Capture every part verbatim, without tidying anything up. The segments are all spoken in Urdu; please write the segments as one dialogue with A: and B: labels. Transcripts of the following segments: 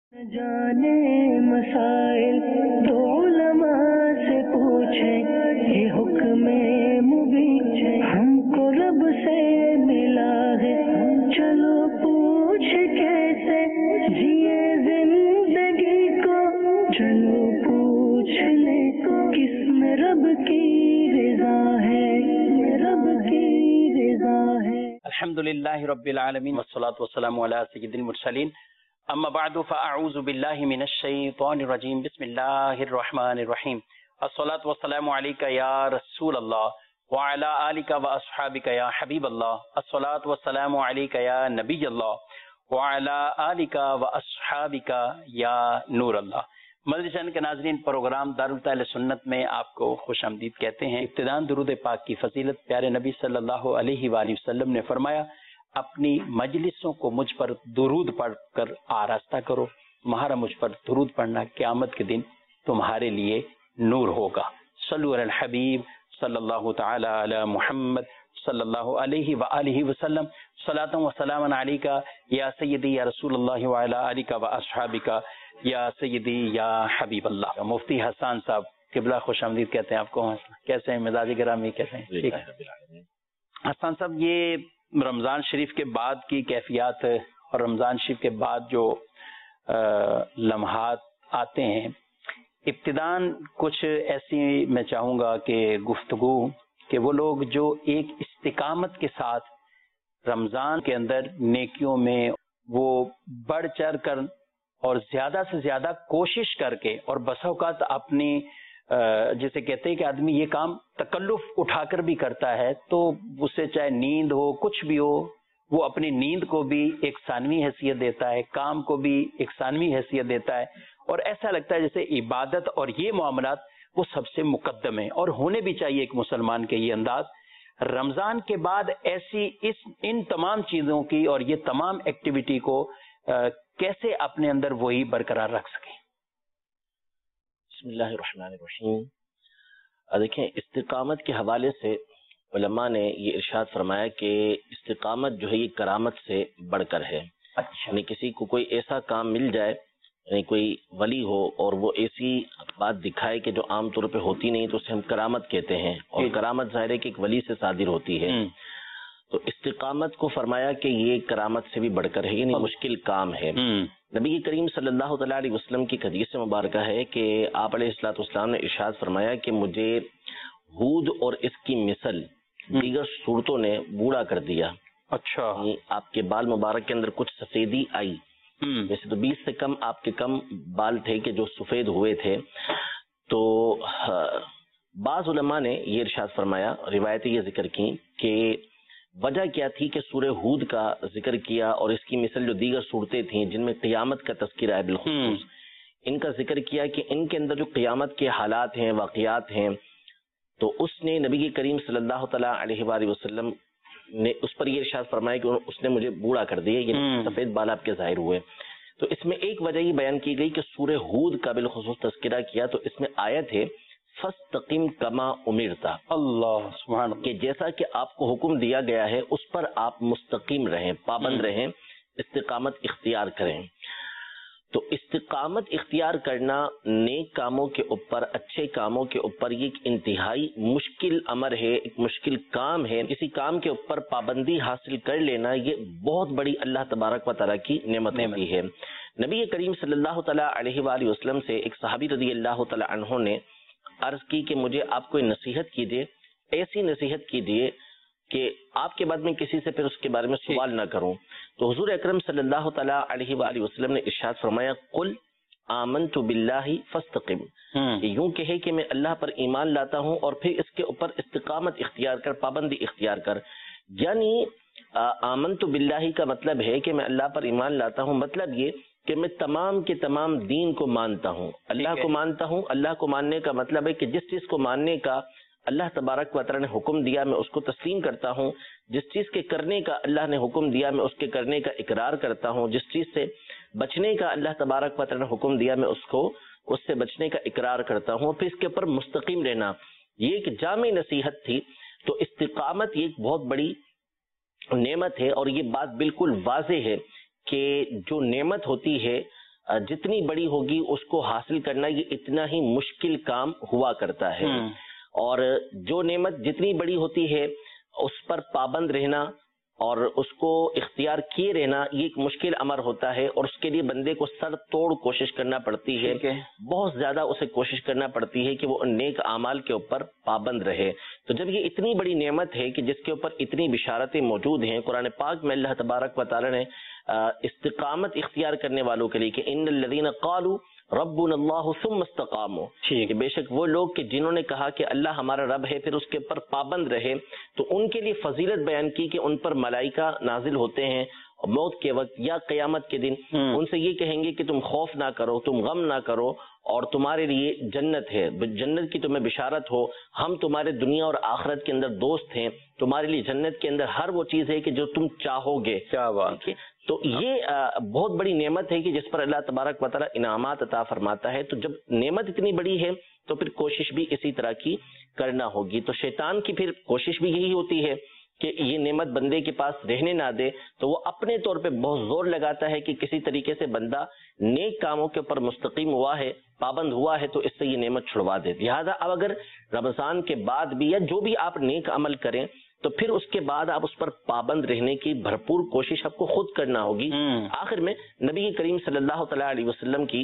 A: जाने मसाइल तो उलमा से पूछे, ये हुक्म मुबीन हमको रब से मिला है, चलो पूछ कैसे जिए जिंदगी को, चलो पूछ ले किसमें रब की रज़ा है, रब की रज़ा है।
B: अल्हम्दुलिल्लाहि रब्बिल आलमीन वस्सलातु वस्सलामु अला सय्यिदिल मुरसलीन अम्मा बअदु फ़अऊज़ु बिल्लाहि मिनश शैतानिर रजीम बिस्मिल्लाहिर रहमानिर रहीम अस्सलातु वस्सलामु अलैका या रसूल अल्लाह व अला आलिका व अस्हाबिका या हबीब अल्लाह अस्सलातु वस्सलामु अलैका या नबी अल्लाह व अला आलिका व अस्हाबिका या नूर अल्लाह। मदरसा के नाज़रीन, प्रोग्राम दारुल ताल सुन्नत में आपको खुशामदीद कहते हैं। इब्तिदान दुरूद पाक की फजीलत प्यारे नबी सल्लल्लाहु अलैहि वसल्लम ने फरमाया, अपनी मजलिसों को मुझ पर दुरूद पढ़कर आरास्ता करो, तुम्हारा मुझ पर दुरूद पढ़ना क़यामत के दिन तुम्हारे लिए नूर होगा। सल्लु अलल हबीब सल्लल्लाहु तआला अला मुहम्मद सल्लल्लाहु अलैहि व आलिहि वसल्लम सलातन व सलामन अलैका या सय्यदी या रसूलल्लाह व अला आलिका व अस्हाबिका या सय्यदी या हबीब अल्लाह। मुफ्ती हसन साहब किबला खुशामदीद कहते हैं आपको। कैसे हैं मिजाज गिरामी, कैसे हैं? ठीक है हसन साहब, ये रमज़ान शरीफ के बाद की कैफियत और रमज़ान शरीफ के बाद जो लम्हात आते हैं, इब्तिदान कुछ ऐसी मैं चाहूँगा कि गुफ्तगू कि वो लोग जो एक इस्तिकामत के साथ रमज़ान के अंदर नेकियों में वो बढ़ चढ़ कर और ज़्यादा से ज़्यादा कोशिश करके और बस औक़ात अपनी जैसे कहते हैं कि आदमी ये काम तकल्लुफ़ उठाकर भी करता है, तो उससे चाहे नींद हो कुछ भी हो, वो अपनी नींद को भी एक सानवी हैसियत देता है, काम को भी एक सानवी हैसियत देता है, और ऐसा लगता है जैसे इबादत और ये मामलात वो सबसे मुकद्दम है और होने भी चाहिए एक मुसलमान के ये अंदाज। रमज़ान के बाद ऐसी इस इन तमाम चीज़ों की और ये तमाम एक्टिविटी को आ, कैसे अपने अंदर वही बरकरार रख सकें?
C: बिस्मिल्लाहिर्रहमानिर्रहीम। देखें, इस्तिकामत के हवाले से उलमा ने ये इरशाद फरमाया कि इस्तिकामत जो है ये करामत से बढ़कर है।
B: अच्छा।
C: यानी किसी को कोई ऐसा काम मिल जाए, यानी कोई वली हो और वो ऐसी बात दिखाए कि जो आम तौर पे होती नहीं, तो उसे हम करामत कहते हैं, और करामत ज़ाहिर है कि एक वली से सादिर होती है। तो इस्तिकामत को फरमाया कि ये करामत से भी बढ़कर है, यानी मुश्किल काम है। नबी करीम सल्लल्लाहु अलैहि वसल्लम की हदीस मुबारक है कि आप अलैहिस्सलातु वस्सलाम ने इरशाद फरमाया कि मुझे हूद और इसकी मिसल दीगर सूरतों ने बूढ़ा कर दिया।
B: अच्छा।
C: आपके बाल मुबारक के अंदर कुछ सफेदी आई, वैसे तो बीस से कम आपके कम बाल थे कि जो सफेद हुए थे। तो बाज़ उलमा ने ये इरशाद फरमाया, रिवायतें ये जिक्र की कि वजह क्या थी कि सूरह हूद का जिक्र किया और इसकी मिसल जो दीगर सूरतें थीं जिनमें क़यामत का तज़किरा है, बिलखुसूस इनका जिक्र किया कि इनके अंदर जो क़यामत के हालात हैं, वाक़ियात हैं, तो उसने नबी करीम सल्लल्लाहु तआला अलैहि वसल्लम ने उस पर ये इरशाद फरमाया कि उसने मुझे बूढ़ा कर दिया, ये सफ़ेद बाल आपके ज़ाहिर हुए। तो इसमें एक वजह ये बयान की गई कि सूरह हूद का बिलखुसूस तज़किरा किया, तो इसमें आयत है फस्तकीम कमा उमिरता, अल्लाह सुभान, कि जैसा कि आपको हुक्म दिया गया है उस पर आप मुस्तकीम रहें, पाबंद रहें, इस्तिकामत इख्तियार करें। तो इस्तिकामत इख्तियार करना नेक कामों के ऊपर, अच्छे कामों के ऊपर, ये एक इंतहाई मुश्किल अमर है, एक मुश्किल काम है। किसी काम के ऊपर पाबंदी हासिल कर लेना ये बहुत बड़ी अल्लाह तबारक व तआला की नेमत होती है। नबी करीम सल्लल्लाहु तआला अलैहि वसल्लम से एक सहाबी रज़ी अल्लाह तआला अन्हु ने अर्ज की कि मुझे आप कोई नसीहत कीजिए, ऐसी नसीहत कीजिए कि आपके बाद में किसी से फिर उसके बारे में सवाल ना करूं। तो हुजूर अकरम सल्लल्लाहु तआला अलैहि वसल्लम ने इरशाद फरमाया, कुल आमनतु बिल्लाहि फस्तकीम, यूं कहे कि मैं अल्लाह पर ईमान लाता हूं और फिर इसके ऊपर इस्तिकामत इख्तियार कर, पाबंदी इख्तियार कर। यानी आमनतु बिल्लाहि का मतलब है कि मैं अल्लाह पर ईमान लाता हूं, मतलब ये कि मैं तमाम के तमाम दीन को मानता हूँ, अल्लाह को मानता हूँ। अल्लाह को मानने का मतलब है कि जिस चीज़ को मानने का अल्लाह तबारक व तआला ने हुक्म दिया मैं उसको तस्लीम करता हूँ, जिस चीज़ के करने का अल्लाह ने हुक्म दिया मैं उसके करने का इकरार करता हूँ, जिस चीज़ से बचने का अल्लाह तबारक व तआला ने हुक्म दिया मैं उसको उससे बचने का इकरार करता हूँ, फिर इसके ऊपर मुस्तकीम रहना। ये एक जामी नसीहत थी। तो इस्तिकामत ये एक बहुत बड़ी नेमत है और ये बात बिल्कुल वाज़ेह है कि जो नेमत होती है جتنی بڑی ہوگی اس کو حاصل کرنا یہ اتنا ہی مشکل کام ہوا کرتا ہے، اور جو نعمت جتنی بڑی ہوتی ہے اس پر پابند رہنا اور اس کو اختیار کیے رہنا یہ ایک مشکل امر ہوتا ہے، اور اس کے لیے بندے کو سر توڑ کوشش کرنا پڑتی ہے، بہت زیادہ اسے کوشش کرنا پڑتی ہے کہ وہ ان نیک اعمال کے اوپر پابند رہے۔ تو جب یہ اتنی بڑی نعمت ہے کہ جس کے اوپر اتنی بشارتیں موجود ہیں، قرآن پاک میں اللہ تبارک و تعالی نے استقامت اختیار کرنے والوں کے لیے کہ ان الذین قالوا ربنا اللہ ثم استقاموا، کہ بے شک وہ لوگ کہ جنہوں نے کہا کہ اللہ ہمارا رب ہے پھر اس کے اوپر پابند رہے، تو ان کے لیے فضیلت بیان کی کہ ان پر ملائکہ نازل ہوتے ہیں موت کے وقت یا قیامت کے دن، ان سے یہ کہیں گے کہ تم خوف نہ کرو، تم غم نہ کرو، اور تمہارے لیے جنت ہے، جنت کی تمہیں بشارت ہو، ہم تمہارے دنیا اور آخرت کے اندر دوست ہیں، تمہارے لیے جنت کے اندر ہر وہ چیز ہے کہ جو تم چاہو گے۔ کیا بات ہے! تو یہ بہت بڑی نعمت ہے کہ جس پر اللہ تبارک و تعالی انعامات عطا فرماتا ہے۔ تو جب نعمت اتنی بڑی ہے تو پھر کوشش بھی اسی طرح کی کرنا ہوگی۔ تو شیطان کی پھر کوشش بھی یہی ہوتی ہے کہ یہ نعمت بندے کے پاس رہنے نہ دے، تو وہ اپنے طور پہ بہت زور لگاتا ہے کہ کسی طریقے سے بندہ نیک کاموں کے اوپر مستقیم ہوا ہے، پابند ہوا ہے، تو اس سے یہ نعمت چھڑوا دے۔ لہٰذا اب اگر رمضان کے بعد بھی یا جو بھی آپ نیک عمل کریں تو پھر اس کے بعد آپ اس پر پابند رہنے کی بھرپور کوشش آپ کو خود کرنا ہوگی۔ آخر میں نبی کریم صلی اللہ تعالی علیہ وسلم کی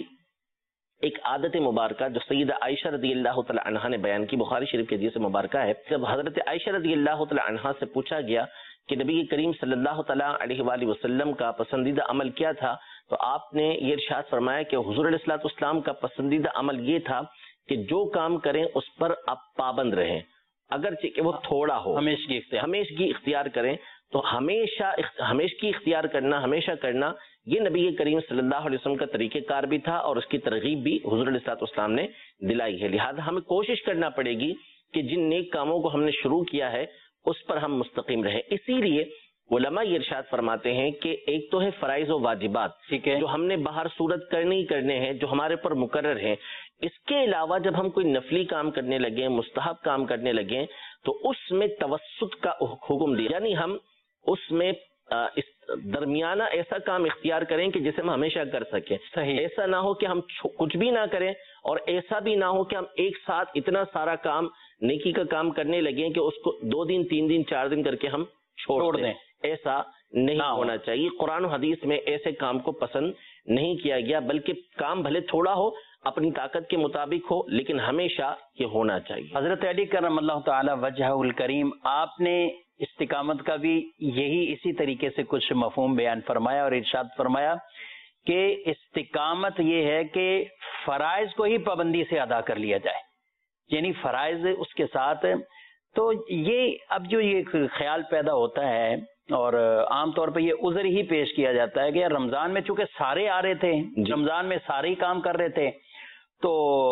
C: ایک عادت مبارکہ جو سیدہ عائشہ رضی اللہ تعالی عنہا نے بیان کی، بخاری شریف کے حدیث مبارکہ ہے، جب حضرت عائشہ رضی اللہ تعالی عنہا سے پوچھا گیا کہ نبی کریم صلی اللہ تعالی علیہ وآلہ وسلم کا پسندیدہ عمل کیا تھا، تو آپ نے یہ ارشاد فرمایا کہ حضور علیہ الصلوۃ والسلام کا پسندیدہ عمل یہ تھا کہ جو کام کریں اس پر آپ پابند رہیں، اگرچہ کہ وہ تھوڑا ہو، ہمیشگی اختیار ہمیشگی اختیار کریں۔ تو ہمیشہ ہمیشگی اختیار کرنا، ہمیشہ کرنا، یہ نبی کریم صلی اللہ علیہ وسلم کا طریقہ کار بھی تھا، اور اس کی ترغیب بھی حضور علیہ الصلوۃ والسلام نے دلائی ہے۔ لہذا ہمیں کوشش کرنا پڑے گی کہ جن نیک کاموں کو ہم نے شروع کیا ہے اس پر ہم مستقیم رہیں۔ اسی لیے علماء یہ ارشاد فرماتے ہیں کہ ایک تو ہے فرائض و واجبات، ٹھیک ہے، جو ہم نے باہر صورت کرنے ہی کرنے ہیں، جو ہمارے پر مقرر ہیں۔ اس کے علاوہ جب ہم کوئی نفلی کام کرنے لگیں، مستحب کام کرنے لگیں، تو اس میں توسط کا حکم دیا، یعنی ہم اس میں اس درمیانہ ایسا کام اختیار کریں کہ جسے ہم ہمیشہ کر سکیں۔ صحیح، ایسا نہ ہو کہ ہم کچھ بھی نہ کریں، اور ایسا بھی نہ ہو کہ ہم ایک ساتھ اتنا سارا کام نیکی کا کام کرنے لگیں کہ اس کو دو دن تین دن چار دن کر کے ہم چھوڑ دیں۔ ایسا نہیں ہونا چاہیے۔ قرآن و حدیث میں ایسے کام کو پسند نہیں کیا گیا، بلکہ کام بھلے تھوڑا ہو، اپنی طاقت کے مطابق ہو، لیکن ہمیشہ یہ ہونا چاہیے۔
B: حضرت علی کرم اللہ تعالی وجہہ الکریم، آپ نے استقامت کا بھی یہی اسی طریقے سے کچھ مفہوم بیان فرمایا اور ارشاد فرمایا کہ استقامت یہ ہے کہ فرائض کو ہی پابندی سے ادا کر لیا جائے، یعنی فرائض اس کے ساتھ۔ تو یہ اب جو یہ خیال پیدا ہوتا ہے اور عام طور پہ یہ عذر ہی پیش کیا جاتا ہے کہ یار رمضان میں چونکہ سارے آ رہے تھے، رمضان میں سارے ہی کام کر رہے تھے، تو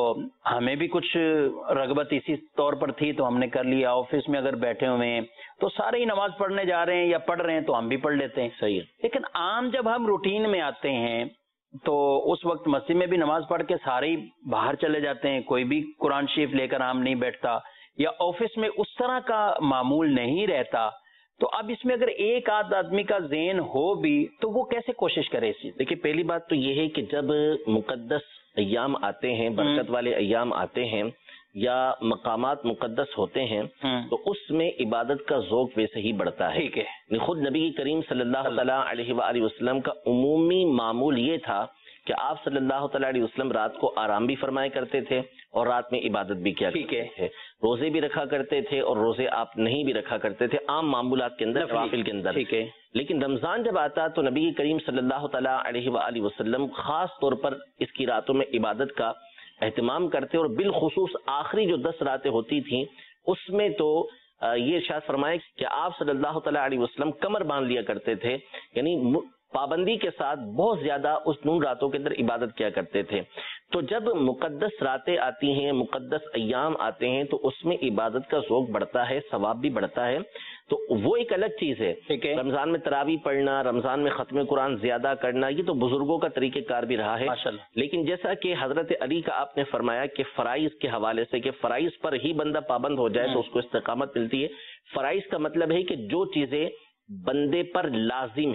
B: ہمیں بھی کچھ رغبت اسی طور پر تھی تو ہم نے کر لیا۔ آفس میں اگر بیٹھے ہوئے ہیں تو سارے ہی نماز پڑھنے جا رہے ہیں یا پڑھ رہے ہیں تو ہم بھی پڑھ لیتے ہیں، صحیح ہے۔ لیکن عام جب ہم روٹین میں آتے ہیں تو اس وقت مسجد میں بھی نماز پڑھ کے سارے ہی باہر چلے جاتے ہیں، کوئی بھی قرآن شریف لے کر عام نہیں بیٹھتا، یا آفس میں اس طرح کا معمول نہیں رہتا۔ تو اب اس میں اگر ایک آدھ آدمی کا ذہن ہو بھی تو وہ کیسے کوشش کرے اس چیز؟
C: دیکھیے، پہلی بات تو یہ ہے کہ جب مقدس ایام آتے ہیں، برکت والے ایام آتے ہیں، یا مقامات مقدس ہوتے ہیں، تو اس میں عبادت کا ذوق ویسے ہی بڑھتا ہے۔ ٹھیک ہے، خود نبی کریم صلی اللہ تعالیٰ علیہ وآلہ وسلم کا عمومی معمول یہ تھا کہ آپ صلی اللہ تعالیٰ علیہ وسلم رات کو آرام بھی فرمایا کرتے تھے اور رات میں عبادت بھی کیا کرتے تھے، روزے بھی رکھا کرتے تھے اور روزے آپ نہیں بھی رکھا کرتے تھے عام معمولات کے اندر، نوافل کے اندر۔ ٹھیک ہے، لیکن رمضان جب آتا تو نبی کریم صلی اللہ تعالیٰ علیہ وآلہ وسلم خاص طور پر اس کی راتوں میں عبادت کا اہتمام کرتے، اور بالخصوص آخری جو دس راتیں ہوتی تھیں اس میں تو یہ ارشاد فرمائے کہ آپ صلی اللہ تعالیٰ علیہ وسلم کمر باندھ لیا کرتے تھے، یعنی پابندی کے ساتھ بہت زیادہ اس نون راتوں کے اندر عبادت کیا کرتے تھے۔ تو جب مقدس راتیں آتی ہیں، مقدس ایام آتے ہیں، تو اس میں عبادت کا ذوق بڑھتا ہے، ثواب بھی بڑھتا ہے، تو وہ ایک الگ چیز ہے۔ رمضان میں تراویح پڑھنا، رمضان میں ختم قرآن زیادہ کرنا، یہ تو بزرگوں کا طریقہ کار بھی رہا ہے۔ لیکن جیسا کہ حضرت علی کا آپ نے فرمایا کہ فرائض کے حوالے سے کہ فرائض پر ہی بندہ پابند ہو جائے تو اس کو استقامت ملتی ہے۔ فرائض کا مطلب ہے کہ جو چیزیں بندے پر لازم ہیں،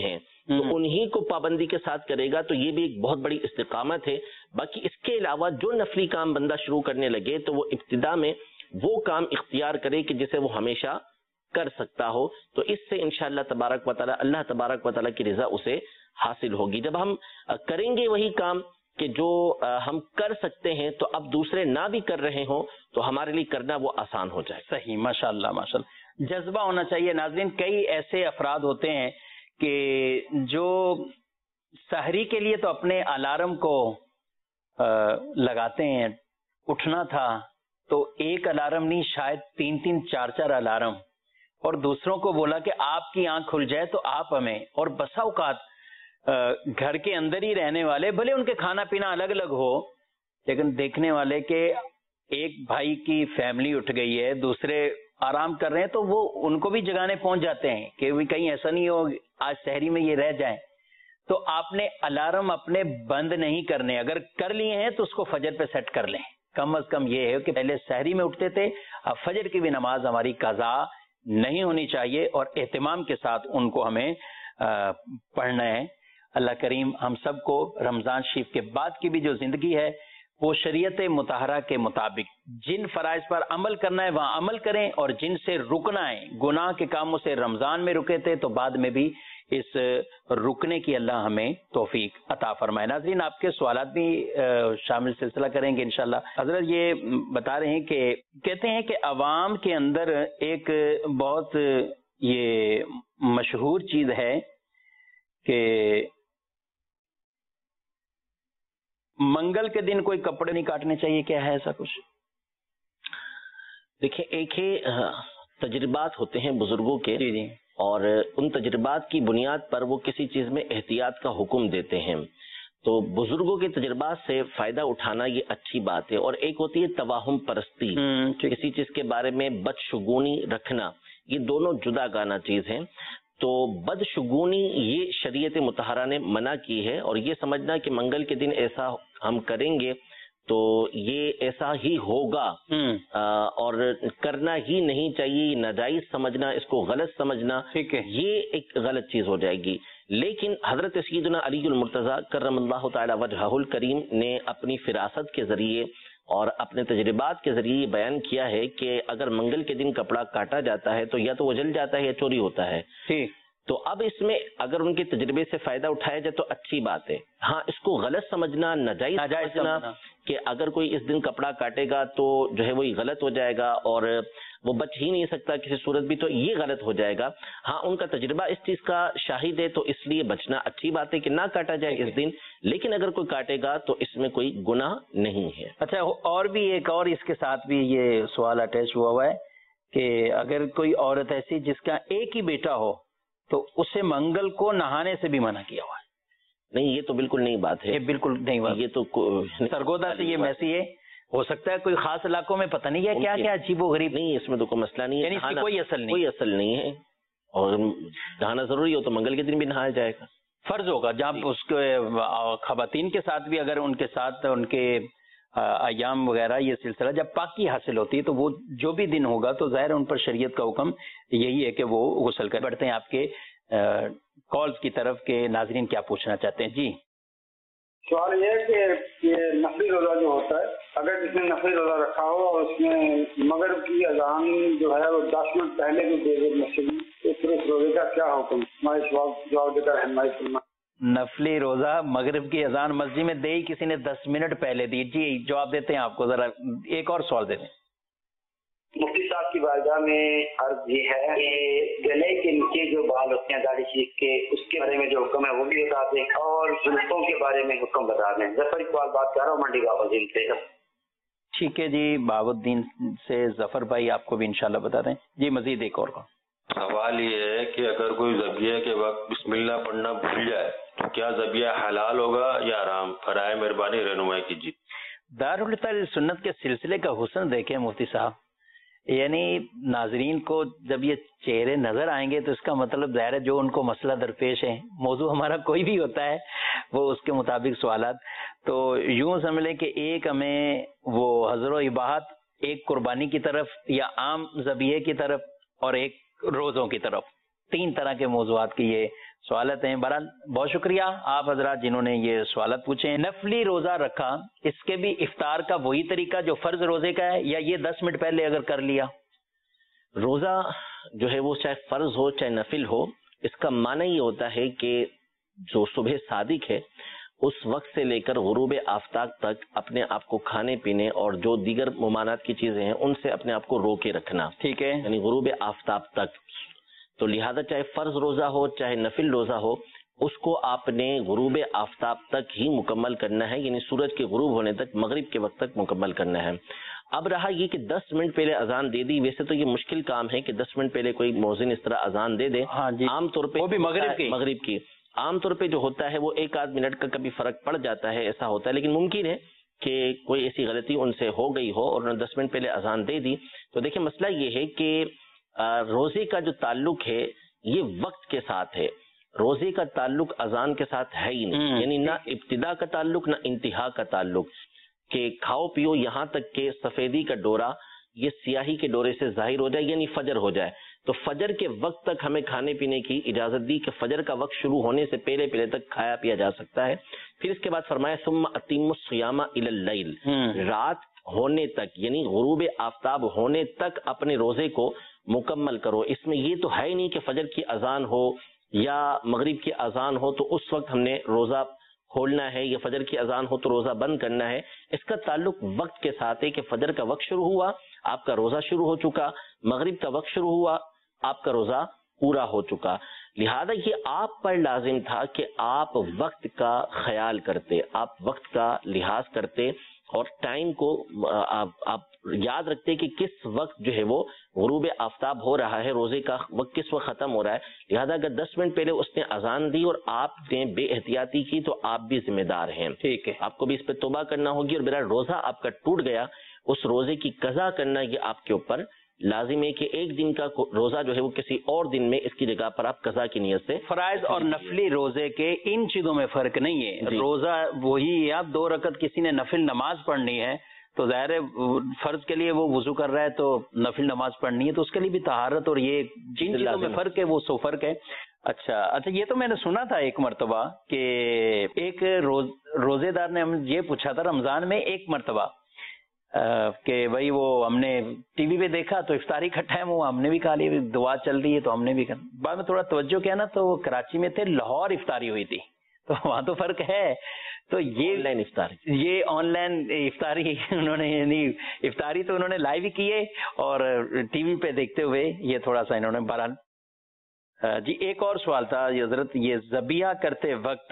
C: تو انہی کو پابندی کے ساتھ کرے گا تو یہ بھی ایک بہت بڑی استقامت ہے. باقی اس کے علاوہ جو نفلی کام بندہ شروع کرنے لگے تو وہ ابتدا میں وہ کام اختیار کرے کہ جسے وہ ہمیشہ کر سکتا ہو, تو اس سے انشاءاللہ تبارک و تعالی اللہ تبارک و تعالی کی رضا اسے حاصل ہوگی. جب ہم کریں گے وہی کام کہ جو ہم کر سکتے ہیں تو اب دوسرے نہ بھی کر رہے ہوں تو ہمارے لیے کرنا وہ آسان ہو جائے.
B: صحیح, ماشاءاللہ ماشاءاللہ, جذبہ ہونا چاہیے. ناظرین, کئی ایسے افراد ہوتے ہیں کہ جو سحری کے لیے تو اپنے الارم کو لگاتے ہیں, اٹھنا تھا تو ایک الارم نہیں شاید تین تین چار چار الارم, اور دوسروں کو بولا کہ آپ کی آنکھ کھل جائے تو آپ ہمیں, اور بسا اوقات گھر کے اندر ہی رہنے والے, بھلے ان کے کھانا پینا الگ الگ ہو, لیکن دیکھنے والے کہ ایک بھائی کی فیملی اٹھ گئی ہے, دوسرے آرام کر رہے ہیں, تو وہ ان کو بھی جگانے پہنچ جاتے ہیں کہ کہیں ایسا نہیں ہو آج سحری میں یہ رہ جائیں. تو آپ نے الارم اپنے بند نہیں کرنے, اگر کر لیے ہیں تو اس کو فجر پہ سیٹ کر لیں. کم از کم یہ ہے کہ پہلے سحری میں اٹھتے تھے, اب فجر کی بھی نماز ہماری قضا نہیں ہونی چاہیے, اور اہتمام کے ساتھ ان کو ہمیں پڑھنا ہے. اللہ کریم ہم سب کو رمضان شریف کے بعد کی بھی جو زندگی ہے وہ شریعت مطہرہ کے مطابق جن فرائض پر عمل کرنا ہے وہاں عمل کریں, اور جن سے رکنا ہے, گناہ کے کاموں سے رمضان میں رکے تھے تو بعد میں بھی اس رکنے کی اللہ ہمیں توفیق عطا فرمائے. ناظرین, آپ کے سوالات بھی شامل سلسلہ کریں گے انشاءاللہ. حضرت یہ بتا رہے ہیں کہ کہتے ہیں کہ عوام کے اندر ایک بہت یہ مشہور چیز ہے کہ منگل کے دن کوئی کپڑے نہیں کاٹنے چاہیے, کیا ہے ایسا کچھ؟
C: دیکھیں, ایک ہی تجربات ہوتے ہیں بزرگوں کے,
B: جی جی,
C: اور ان تجربات کی بنیاد پر وہ کسی چیز میں احتیاط کا حکم دیتے ہیں. تو بزرگوں کے تجربات سے فائدہ اٹھانا یہ اچھی بات ہے. اور ایک ہوتی ہے توہم پرستی, کسی چیز کے بارے میں بدشگونی رکھنا, یہ دونوں جدا گانا چیز ہیں. تو بدشگونی یہ شریعت مطہرہ نے منع کی ہے, اور یہ سمجھنا کہ منگل کے دن ایسا ہم کریں گے تو یہ ایسا ہی ہوگا اور کرنا ہی نہیں چاہیے, ناجائز سمجھنا, اس کو غلط سمجھنا, یہ ایک غلط چیز ہو جائے گی. لیکن حضرت سیدنا علی المرتضیٰ کرم اللہ تعالی وجہہ الکریم نے اپنی فراست کے ذریعے اور اپنے تجربات کے ذریعے یہ بیان کیا ہے کہ اگر منگل کے دن کپڑا کاٹا جاتا ہے تو یا تو وہ جل جاتا ہے یا چوری ہوتا ہے. تو اب اس میں اگر ان کے تجربے سے فائدہ اٹھایا جائے تو اچھی بات ہے. ہاں, اس کو غلط سمجھنا, ناجائز سمجھنا کہ اگر کوئی اس دن کپڑا کاٹے گا تو جو ہے وہی غلط ہو جائے گا اور وہ بچ ہی نہیں سکتا کسی صورت بھی, تو یہ غلط ہو جائے گا. ہاں, ان کا تجربہ اس چیز کا شاہد ہے تو اس لیے بچنا اچھی بات ہے کہ نہ کاٹا جائے اس دن, لیکن اگر کوئی کاٹے گا تو اس میں کوئی گناہ نہیں ہے.
B: اچھا, اور بھی ایک اور اس کے ساتھ بھی یہ سوال اٹیچ ہوا ہوا ہے کہ اگر کوئی عورت ایسی جس کا ایک ہی بیٹا ہو تو اسے منگل کو نہانے سے بھی منع کیا ہوا ہے.
C: نہیں, یہ تو بالکل نئی بات ہے,
B: یہ بالکل نہیں بات,
C: یہ تو
B: سرگودا سے یہ میسی ہے. ہو سکتا ہے کوئی خاص علاقوں میں پتہ نہیں ہے کیا کیا عجیب و غریب,
C: نہیں اس میں تو کوئی مسئلہ نہیں ہے,
B: یعنی اس کی کوئی اصل نہیں,
C: کوئی اصل نہیں ہے. اور نہانا ضروری ہو تو منگل کے دن بھی نہایا جائے گا,
B: فرض ہوگا. جب اس کے خواتین کے ساتھ بھی اگر ان کے ساتھ ان کے ایام وغیرہ یہ سلسلہ جب پاکی حاصل ہوتی ہے تو وہ جو بھی دن ہوگا تو ظاہر ان پر شریعت کا حکم یہی ہے کہ وہ غسل کر. بڑھتے ہیں آپ کے کالز کی طرف کے ناظرین کیا پوچھنا چاہتے ہیں. جی,
D: سوال یہ ہے کہ یہ نفلی روزہ جو ہوتا ہے, اگر جس نے نفلی روزہ رکھا ہو اور اس میں مغرب کی اذان جو ہے وہ دس منٹ پہلے بھی دے دے مسجد میں, تو پھر اس روزے کا کیا حکم؟ ہمارے جواب دیتا ہے ہماری سلمان.
B: نفلی روزہ مغرب کی اذان مسجد میں دے ہی کسی نے دس منٹ پہلے دی. جی, جواب دیتے ہیں آپ کو. ذرا ایک اور سوال دے دیں.
E: مفتی صاحب کی بارگاہ میں عرض یہ ہے کہ گلے کے نیچے جو بال ہوتے ہیں داڑھی شریف کے, اس کے بارے میں جو حکم ہے وہ بھی بتا دیں, اور زلفوں کے بارے میں حکم بتا دیں. ظفر اقبال بات کر رہا ہوں منڈی بابا دین سے.
B: ٹھیک ہے جی, باب الدین سے ظفر بھائی آپ کو بھی انشاءاللہ بتا دیں. جی, مزید ایک اور کا
F: سوال یہ ہے کہ اگر کوئی ذبیحہ کے وقت بسم اللہ پڑھنا بھول جائے تو کیا ذبیحہ حلال ہوگا یا حرام؟ برائے مہربانی رہنمائی کیجیے.
B: دارالفتہ سنت کے سلسلے کا حسن دیکھیں مفتی صاحب, یعنی ناظرین کو جب یہ چہرے نظر آئیں گے تو اس کا مطلب ظاہر ہے جو ان کو مسئلہ درپیش ہے, موضوع ہمارا کوئی بھی ہوتا ہے وہ اس کے مطابق سوالات, تو یوں سمجھ لیں کہ ایک ہمیں وہ حضر و اباحت, ایک قربانی کی طرف یا عام ذبیحے کی طرف, اور ایک روزوں کی طرف, تین طرح کے موضوعات کی یہ سوالات ہیں. بہرحال بہت شکریہ آپ حضرات جنہوں نے یہ سوالات پوچھے ہیں. نفلی روزہ رکھا، اس کے بھی افطار کا وہی طریقہ جو فرض روزے کا ہے، یا یہ دس منٹ پہلے اگر کر لیا؟
C: روزہ جو ہے وہ چاہے فرض ہو چاہے نفل ہو، اس کا معنی یہ ہوتا ہے کہ جو صبح صادق ہے اس وقت سے لے کر غروب آفتاب تک اپنے آپ کو کھانے پینے اور جو دیگر ممانعات کی چیزیں ہیں ان سے اپنے آپ کو روکے رکھنا.
B: ٹھیک ہے،
C: یعنی غروب آفتاب تک. تو لہذا چاہے فرض روزہ ہو چاہے نفل روزہ ہو، اس کو آپ نے غروب آفتاب تک ہی مکمل کرنا ہے، یعنی سورج کے غروب ہونے تک، مغرب کے وقت تک مکمل کرنا ہے. اب رہا یہ کہ دس منٹ پہلے اذان دے دی، ویسے تو یہ مشکل کام ہے کہ دس منٹ پہلے کوئی مؤذن اس طرح اذان دے دے.
B: ہاں جی،
C: عام طور پہ
B: وہ بھی مغرب کی
C: مغرب کی عام طور پہ جو ہوتا ہے وہ ایک آدھ منٹ کا کبھی فرق پڑ جاتا ہے، ایسا ہوتا ہے. لیکن ممکن ہے کہ کوئی ایسی غلطی ان سے ہو گئی ہو اور انہوں نے دس منٹ پہلے اذان دے دی. تو دیکھیں مسئلہ یہ ہے کہ روزے کا جو تعلق ہے یہ وقت کے ساتھ ہے، روزے کا تعلق اذان کے ساتھ ہے ہی نہیں. یعنی نہ ابتدا کا تعلق نہ انتہا کا تعلق، کہ کھاؤ پیو یہاں تک کہ سفیدی کا ڈورا یہ سیاہی کے ڈورے سے ظاہر ہو جائے، یعنی فجر ہو جائے. تو فجر کے وقت تک ہمیں کھانے پینے کی اجازت دی کہ فجر کا وقت شروع ہونے سے پہلے پہلے تک کھایا پیا جا سکتا ہے. پھر اس کے بعد فرمایا ثم اتم الصیام الی اللیل، رات ہونے تک یعنی غروب آفتاب ہونے تک اپنے روزے کو مکمل کرو. اس میں یہ تو ہے ہی نہیں کہ فجر کی اذان ہو یا مغرب کی اذان ہو تو اس وقت ہم نے روزہ کھولنا ہے، یا فجر کی اذان ہو تو روزہ بند کرنا ہے. اس کا تعلق وقت کے ساتھ ہے کہ فجر کا وقت شروع ہوا آپ کا روزہ شروع ہو چکا، مغرب کا وقت شروع ہوا آپ کا روزہ پورا ہو چکا. لہذا یہ آپ پر لازم تھا کہ آپ وقت کا خیال کرتے، آپ وقت کا لحاظ کرتے اور ٹائم کو آپ, آپ یاد رکھتے کہ کس وقت جو ہے وہ غروب آفتاب ہو رہا ہے، روزے کا وقت کس وقت ختم ہو رہا ہے. لہذا اگر دس منٹ پہلے اس نے اذان دی اور آپ نے بے احتیاطی کی تو آپ بھی ذمہ دار ہیں.
B: ٹھیک ہے،
C: آپ کو بھی اس پہ توبہ کرنا ہوگی، اور میرا روزہ آپ کا ٹوٹ گیا، اس روزے کی قضا کرنا یہ آپ کے اوپر لازم ہے کہ ایک دن کا روزہ جو ہے وہ کسی اور دن میں اس کی جگہ پر آپ قضا کی نیت سے.
B: فرائض اور نفلی روزے کے ان چیزوں میں فرق نہیں ہے. روزہ وہی ہے، آپ دو رکعت کسی نے نفل نماز پڑھنی ہے تو ظاہر ہے فرض کے لیے وہ وضو کر رہا ہے تو نفل نماز پڑھنی ہے تو اس کے لیے بھی طہارت، اور یہ جن چیزوں میں فرق ہے وہ سو فرق ہے. اچھا اچھا یہ تو میں نے سنا تھا ایک مرتبہ کہ ایک روز روزے دار نے ہم یہ پوچھا تھا رمضان میں ایک مرتبہ کہ بھائی وہ ہم نے ٹی وی پہ دیکھا تو افطاری کا ٹائم ہوا، ہم نے بھی کھا لی، دعا چل رہی ہے تو ہم نے بھی کھا. بعد میں تھوڑا توجہ کیا نا تو وہ کراچی میں تھے، لاہور افطاری ہوئی تھی تو وہاں تو فرق ہے. تو یہ
C: آن لائن افطاری
B: یہ آن لائن افطاری انہوں نے یعنی افطاری تو انہوں نے لائیو ہی کی ہے اور ٹی وی پہ دیکھتے ہوئے یہ تھوڑا سا انہوں نے بہرحال. جی ایک اور سوال تھا یہ حضرت، یہ ذبیحہ کرتے وقت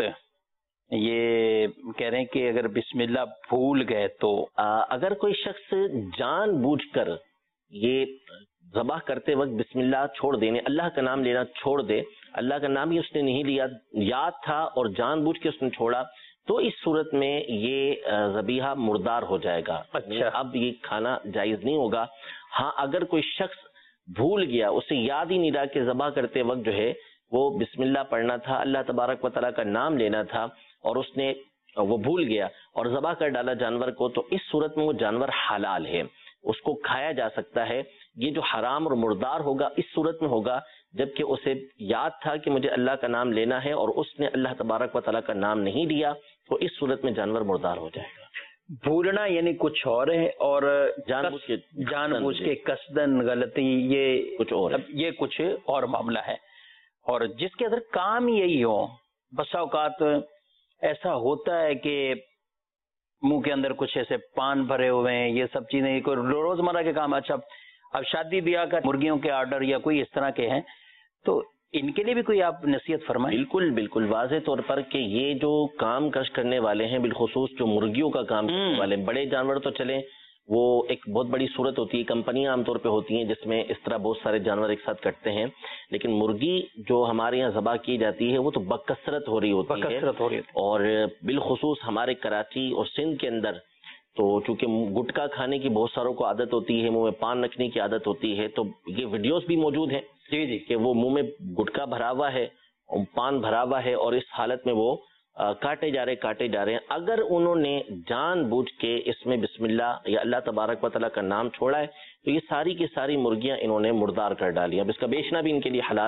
B: یہ کہہ رہے ہیں کہ اگر بسم اللہ بھول گئے تو
C: اگر کوئی شخص جان بوجھ کر یہ ذبح کرتے وقت بسم اللہ چھوڑ دینے، اللہ کا نام لینا چھوڑ دے، اللہ کا نام ہی اس نے نہیں لیا، یاد تھا اور جان بوجھ کے اس نے چھوڑا، تو اس صورت میں یہ ذبیحہ مردار ہو جائے گا.
B: اچھا،
C: اب یہ کھانا جائز نہیں ہوگا. ہاں اگر کوئی شخص بھول گیا، اسے یاد ہی نہیں رہا کہ ذبح کرتے وقت جو ہے وہ بسم اللہ پڑھنا تھا، اللہ تبارک و تعالیٰ کا نام لینا تھا، اور اس نے وہ بھول گیا اور ذبح کر ڈالا جانور کو، تو اس صورت میں وہ جانور حلال ہے، اس کو کھایا جا سکتا ہے. یہ جو حرام اور مردار ہوگا اس صورت میں ہوگا جبکہ اسے یاد تھا کہ مجھے اللہ کا نام لینا ہے اور اس نے اللہ تبارک و تعالیٰ کا نام نہیں لیا، تو اس صورت میں جانور مردار ہو جائے گا.
B: بھولنا یعنی کچھ اور ہے، اور
C: جان بوجھ کے
B: جان بوجھ کے قصدن غلطی یہ
C: کچھ اور ہے،
B: یہ کچھ اور معاملہ ہے. اور جس کے اندر کام یہی ہو، بسا اوقات ایسا ہوتا ہے کہ منہ کے اندر کچھ ایسے پان بھرے ہوئے ہیں، یہ سب چیزیں کوئی روزمرہ کے کام. اچھا اب شادی بیاہ کا مرغیوں کے آرڈر یا کوئی اس طرح کے ہیں تو ان کے لیے بھی کوئی آپ نصیحت فرمائیں.
C: بالکل بالکل واضح طور پر کہ یہ جو کام کش کرنے والے ہیں، بالخصوص جو مرغیوں کا کام کرنے والے ہیں، بڑے جانور تو چلیں وہ ایک بہت بڑی صورت ہوتی ہے، کمپنیاں عام طور پہ ہوتی ہیں جس میں اس طرح بہت سارے جانور ایک ساتھ کٹتے ہیں، لیکن مرغی جو ہمارے یہاں ذبح کی جاتی ہے وہ تو بکثرت ہو رہی ہوتی ہے،
B: بکثرت ہو رہی ہے.
C: اور بالخصوص ہمارے کراچی اور سندھ کے اندر تو چونکہ گٹکا کھانے کی بہت ساروں کو عادت ہوتی ہے، منہ میں پان رکھنے کی عادت ہوتی ہے، تو یہ ویڈیوز بھی موجود ہیں
B: جی جی
C: کہ وہ منہ میں گٹکا بھرا ہوا ہے، پان بھرا ہوا ہے، اور اس حالت میں وہ کاٹے جا رہے کاٹے جا رہے ہیں. اگر انہوں نے جان بوجھ کے اس میں بسم اللہ یا اللہ تبارک و تعالیٰ کا نام چھوڑا ہے تو یہ ساری کی ساری مرغیاں انہوں نے مردار کر ڈالی. اب اس کا بیچنا بھی ان کے لیے حلال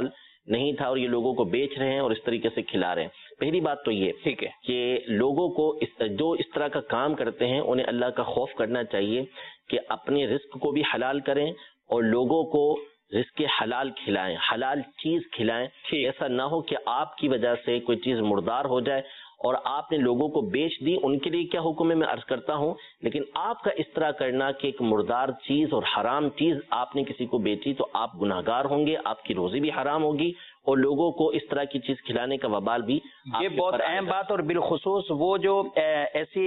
C: نہیں تھا اور یہ لوگوں کو بیچ رہے ہیں اور اس طریقے سے کھلا رہے ہیں۔ پہلی بات تو یہ
B: ٹھیک ہے
C: کہ لوگوں کو اس جو اس طرح کا کام کرتے ہیں انہیں اللہ کا خوف کرنا چاہیے کہ اپنے رزق کو بھی حلال کریں اور لوگوں کو رزق حلال کھلائیں، حلال چیز کھلائیں۔ ایسا نہ ہو کہ آپ کی وجہ سے کوئی چیز مردار ہو جائے اور آپ نے لوگوں کو بیچ دی۔ ان کے لیے کیا حکم ہے میں عرض کرتا ہوں، لیکن آپ کا اس طرح کرنا کہ ایک مردار چیز اور حرام چیز آپ نے کسی کو بیچی تو آپ گناہگار ہوں گے، آپ کی روزی بھی حرام ہوگی اور لوگوں کو اس طرح کی چیز کھلانے کا وبال بھی۔
B: یہ بہت اہم بات، اور بالخصوص وہ جو ایسی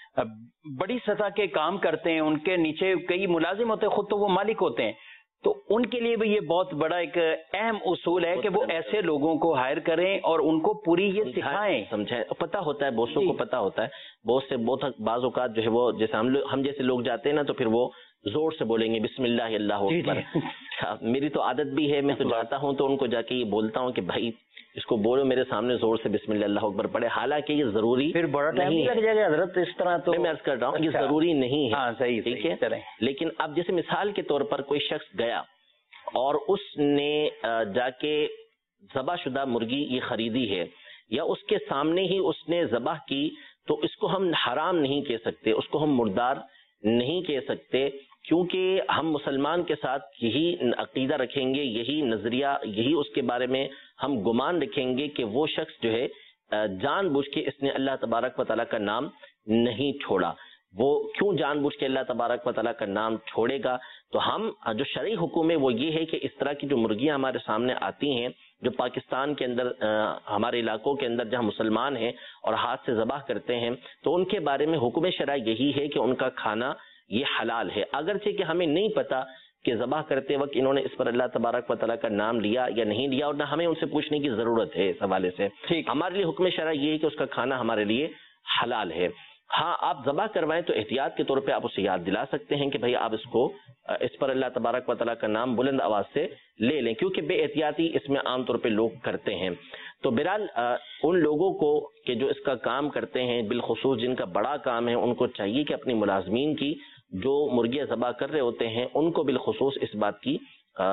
B: بڑی سطح کے کام کرتے ہیں، ان کے نیچے کئی ملازم ہوتے ہیں، خود تو وہ مالک ہوتے ہیں، تو ان کے لیے بھی یہ بہت بڑا ایک اہم اصول ہے کہ وہ ایسے لوگوں کو ہائر کریں اور ان کو پوری یہ سکھائیں
C: سمجھائیں۔ پتہ ہوتا ہے بوسوں کو پتہ ہوتا ہے، بہت سے بہت بعض اوقات جو ہے وہ جیسے ہم لوگ ہم جیسے لوگ جاتے ہیں نا تو پھر وہ زور سے بولیں گے بسم اللہ اللہ اکبر۔ میری تو عادت بھی ہے، میں تو جاتا ہوں تو ان کو جا کے یہ بولتا ہوں کہ بھائی اس کو بولو میرے سامنے زور سے بسم اللہ اللہ اکبر پڑھے، حالانکہ یہ ضروری
B: پھر بڑا ٹائم لگ جائے گا حضرت اس طرح، تو
C: میں عرض کر رہا ہوں یہ ضروری نہیں ہے۔
B: ہاں صحیح
C: ٹھیک ہے، لیکن اب جیسے مثال کے طور پر کوئی شخص گیا اور اس نے جا کے ذبح شدہ مرغی یہ خریدی ہے یا اس کے سامنے ہی اس نے ذبح کی، تو اس کو ہم حرام نہیں کہہ سکتے، اس کو ہم مردار نہیں کہہ سکتے، کیونکہ ہم مسلمان کے ساتھ یہی عقیدہ رکھیں گے، یہی نظریہ، یہی اس کے بارے میں ہم گمان رکھیں گے کہ وہ شخص جو ہے جان بوجھ کے اس نے اللہ تبارک و تعالیٰ کا نام نہیں چھوڑا۔ وہ کیوں جان بوجھ کے اللہ تبارک و تعالیٰ کا نام چھوڑے گا؟ تو ہم جو شرعی حکم ہے وہ یہ ہے کہ اس طرح کی جو مرغیاں ہمارے سامنے آتی ہیں جو پاکستان کے اندر ہمارے علاقوں کے اندر جہاں مسلمان ہیں اور ہاتھ سے ذبح کرتے ہیں، تو ان کے بارے میں حکم شرع یہی ہے کہ ان کا کھانا یہ حلال ہے، اگرچہ کہ ہمیں نہیں پتہ کہ ذبح کرتے وقت انہوں نے اس پر اللہ تبارک و تعالیٰ کا نام لیا یا نہیں لیا، اور نہ ہمیں ان سے پوچھنے کی ضرورت ہے اس حوالے سے۔ ہمارے لیے حکم شرع یہ ہے کہ اس کا کھانا ہمارے لیے حلال ہے۔ ہاں آپ ذبح کروائیں تو احتیاط کے طور پہ آپ اسے یاد دلا سکتے ہیں کہ بھائی آپ اس کو اس پر اللہ تبارک و تعالیٰ کا نام بلند آواز سے لے لیں، کیونکہ بے احتیاطی اس میں عام طور پہ لوگ کرتے ہیں۔ تو بہرحال ان لوگوں کو کہ جو اس کا کام کرتے ہیں، بالخصوص جن کا بڑا کام ہے، ان کو چاہیے کہ اپنی ملازمین کی جو مرغیاں ذبح کر رہے ہوتے ہیں ان کو بالخصوص اس بات کی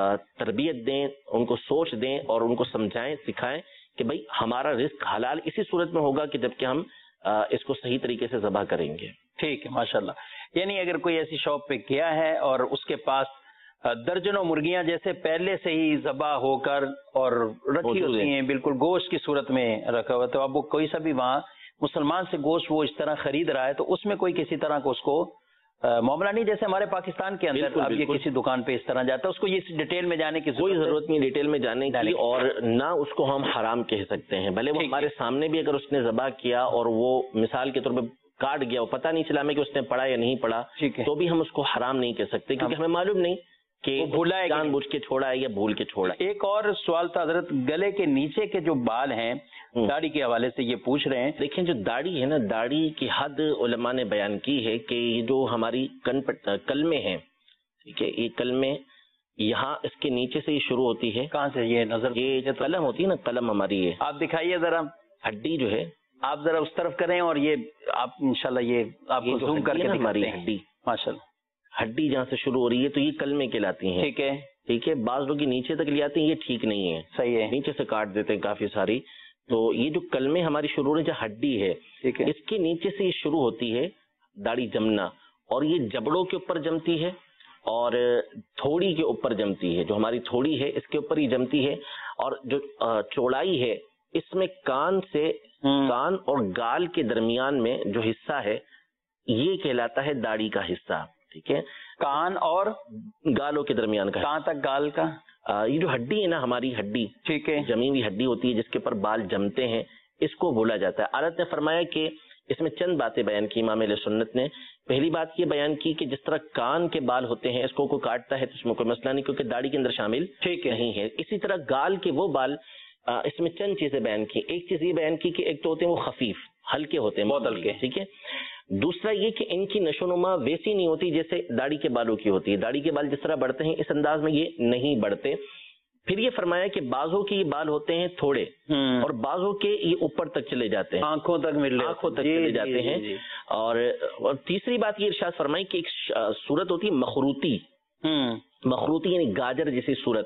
C: تربیت دیں، ان کو سوچ دیں اور ان کو سمجھائیں، سکھائیں کہ بھئی ہمارا رزق حلال اسی صورت میں ہوگا کہ جب کہ ہم اس کو صحیح طریقے سے ذبح کریں گے۔
B: ٹھیک ہے، ماشاءاللہ۔ یعنی اگر کوئی ایسی شاپ پہ گیا ہے اور اس کے پاس درجنوں مرغیاں جیسے پہلے سے ہی ذبح ہو کر اور رکھی ہوتی ہیں بالکل گوشت کی صورت میں رکھا ہوا، تو اب وہ کوئی سا بھی وہاں مسلمان سے گوشت وہ اس طرح خرید رہا ہے تو اس میں کوئی کسی طرح کو اس کو معاملہ نہیں، جیسے ہمارے پاکستان کے اندر اب یہ کسی دکان پہ اس طرح جاتا ہے، اس کو یہ ڈیٹیل میں جانے کی
C: کوئی ضرورت نہیں ڈیٹیل میں جانے کی، اور نہ اس کو ہم حرام کہہ سکتے ہیں، بھلے وہ ہمارے سامنے بھی اگر اس نے ذبح کیا اور وہ مثال کے طور پہ کاٹ گیا، وہ پتہ نہیں چلا ہمیں کہ اس نے پڑھا یا نہیں پڑھا، تو بھی ہم اس کو حرام نہیں کہہ سکتے، کیونکہ ہمیں معلوم نہیں کہ بھولا ہے جان بوجھ کے چھوڑا ہے یا بھول کے چھوڑا ہے۔
B: ایک اور سوال تھا حضرت، گلے کے نیچے کے جو بال ہیں داڑھی کے حوالے سے یہ پوچھ رہے ہیں۔
C: دیکھیں جو داڑھی ہے نا، داڑھی کی حد علماء نے بیان کی ہے کہ یہ جو ہماری کن کلمے ہیں، ٹھیک ہے، یہ کلمے یہاں اس کے نیچے سے یہ شروع ہوتی ہے۔
B: کہاں سے یہ نظر؟
C: یہ جو قلم ہوتی ہے نا، قلم ہماری ہے،
B: آپ دکھائیے ذرا،
C: ہڈی جو ہے
B: آپ ذرا اس طرف کریں اور یہ آپ انشاءاللہ یہ آپ کو زوم کر کے
C: ہماری ہڈی،
B: ماشاءاللہ
C: ہڈی جہاں سے شروع ہو رہی ہے تو یہ کلمے کہلاتی ہیں۔
B: ٹھیک ہے
C: ٹھیک ہے، بعض لوگ نیچے تک لے آتے ہیں، یہ ٹھیک نہیں ہے،
B: صحیح ہے،
C: نیچے سے کاٹ دیتے ہیں کافی ساری۔ تو یہ جو کلمے ہماری شروع ہونے جو ہڈی ہے، اس کے نیچے سے یہ شروع ہوتی ہے داڑھی جمنا، اور یہ جبڑوں کے اوپر جمتی ہے اور تھوڑی کے اوپر جمتی ہے، جو ہماری تھوڑی ہے اس کے اوپر ہی جمتی ہے، اور جو چوڑائی ہے اس میں کان سے کان اور گال کے درمیان میں جو حصہ ہے یہ کہلاتا ہے داڑھی کا حصہ۔ ٹھیک ہے،
B: کان اور
C: گالوں کے درمیان کا،
B: کہاں تک گال کا؟
C: یہ جو ہڈی ہے نا ہماری ہڈی،
B: ٹھیک ہے،
C: جمی ہوئی ہڈی ہوتی ہے جس کے اوپر بال جمتے ہیں، اس کو بولا جاتا ہے۔ عالت نے فرمایا کہ اس میں چند باتیں بیان کی امام اہل سنت نے۔ پہلی بات یہ بیان کی کہ جس طرح کان کے بال ہوتے ہیں اس کو کوئی کاٹتا ہے تو اس میں کوئی مسئلہ نہیں، کیونکہ داڑھی کے اندر شامل
B: ٹھیک ہے
C: نہیں ہے۔ اسی طرح گال کے وہ بال، اس میں چند چیزیں بیان کی۔ ایک چیز یہ بیان کی کہ ایک تو ہوتے ہیں وہ خفیف، ہلکے ہوتے ہیں،
B: بہت ہلکے،
C: ٹھیک ہے۔ دوسرا یہ کہ ان کی نشو نما ویسی نہیں ہوتی جیسے داڑھی کے بالوں کی ہوتی ہے، داڑھی کے بال جس طرح بڑھتے ہیں اس انداز میں یہ نہیں بڑھتے۔ پھر یہ فرمایا کہ بعضوں کے یہ بال ہوتے ہیں تھوڑے اور بعضوں کے یہ اوپر تک چلے جاتے ہیں،
B: آنکھوں تک مل
C: آنکھوں تک چلے جاتے ہیں۔ اور تیسری بات یہ ارشاد فرمائی کہ ایک صورت ہوتی ہے مخروطی، مخروطی یعنی گاجر جیسی صورت،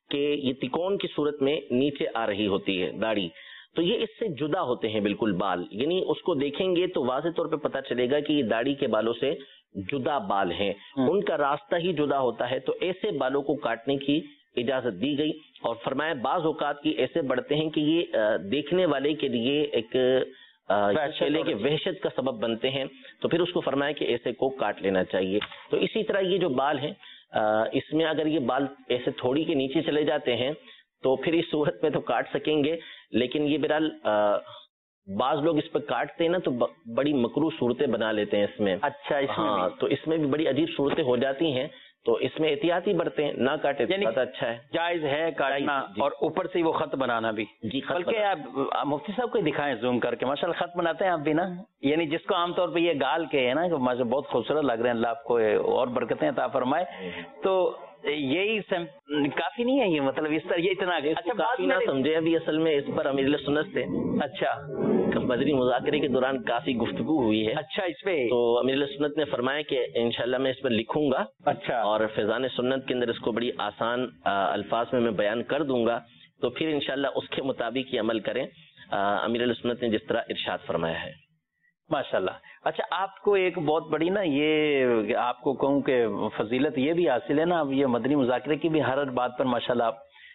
C: کہ یہ تکون کی صورت میں نیچے آ رہی ہوتی ہے داڑھی، تو یہ اس سے جدا ہوتے ہیں بالکل بال، یعنی اس کو دیکھیں گے تو واضح طور پہ پتہ چلے گا کہ یہ داڑھی کے بالوں سے جدا بال ہیں، ان کا راستہ ہی جدا ہوتا ہے، تو ایسے بالوں کو کاٹنے کی اجازت دی گئی، اور فرمایا بعض اوقات یہ ایسے بڑھتے ہیں کہ یہ دیکھنے والے کے لیے ایک چہلے کے وحشت کا سبب بنتے ہیں، تو پھر اس کو فرمایا کہ ایسے کو کاٹ لینا چاہیے۔ تو اسی طرح یہ جو بال ہیں اس میں اگر یہ بال ایسے تھوڑی کے نیچے چلے جاتے ہیں تو پھر اس صورت میں تو کاٹ سکیں گے، لیکن یہ بہرحال بعض لوگ اس پہ کاٹتے ہیں نا تو بڑی مکروہ صورتیں بنا لیتے ہیں اس میں۔
B: اچھا، اس میں
C: ہاں، تو اس میں بھی بڑی عجیب صورتیں ہو جاتی ہیں، تو اس میں احتیاطی برتیں، نہ کاٹے تو زیادہ اچھا ہے،
B: جائز ہے کاٹنا، اور اوپر سے وہ خط بنانا بھی۔
C: جی،
B: بلکہ آپ مفتی صاحب کو دکھائیں زوم کر کے، ماشاءاللہ خط بناتے ہیں آپ بھی نا، یعنی جس کو عام طور پہ یہ گال کے ہے نا کہ ماشاءاللہ بہت خوبصورت لگ رہے ہیں، اللہ آپ کو اور برکتیں عطا فرمائے، تو یہی کافی نہیں ہے یہ، مطلب اس طرح یہ اتنا اچھا
C: کافی نہ سمجھے، ابھی اصل میں اس پر امیر سنت سے
B: اچھا
C: مدنی مذاکرے کے دوران کافی گفتگو ہوئی ہے۔
B: اچھا، اس پہ
C: تو امیر سنت نے فرمایا کہ انشاءاللہ میں اس پر لکھوں گا،
B: اچھا،
C: اور فیضان سنت کے اندر اس کو بڑی آسان الفاظ میں میں بیان کر دوں گا، تو پھر انشاءاللہ اس کے مطابق یہ عمل کریں امیر سنت نے جس طرح ارشاد فرمایا ہے۔
B: ماشاءاللہ۔ اچھا، آپ کو ایک بہت بڑی نا یہ آپ کو کہوں کہ فضیلت یہ بھی حاصل ہے نا، اب یہ مدنی مذاکرے کی بھی ہر بات پر ماشاءاللہ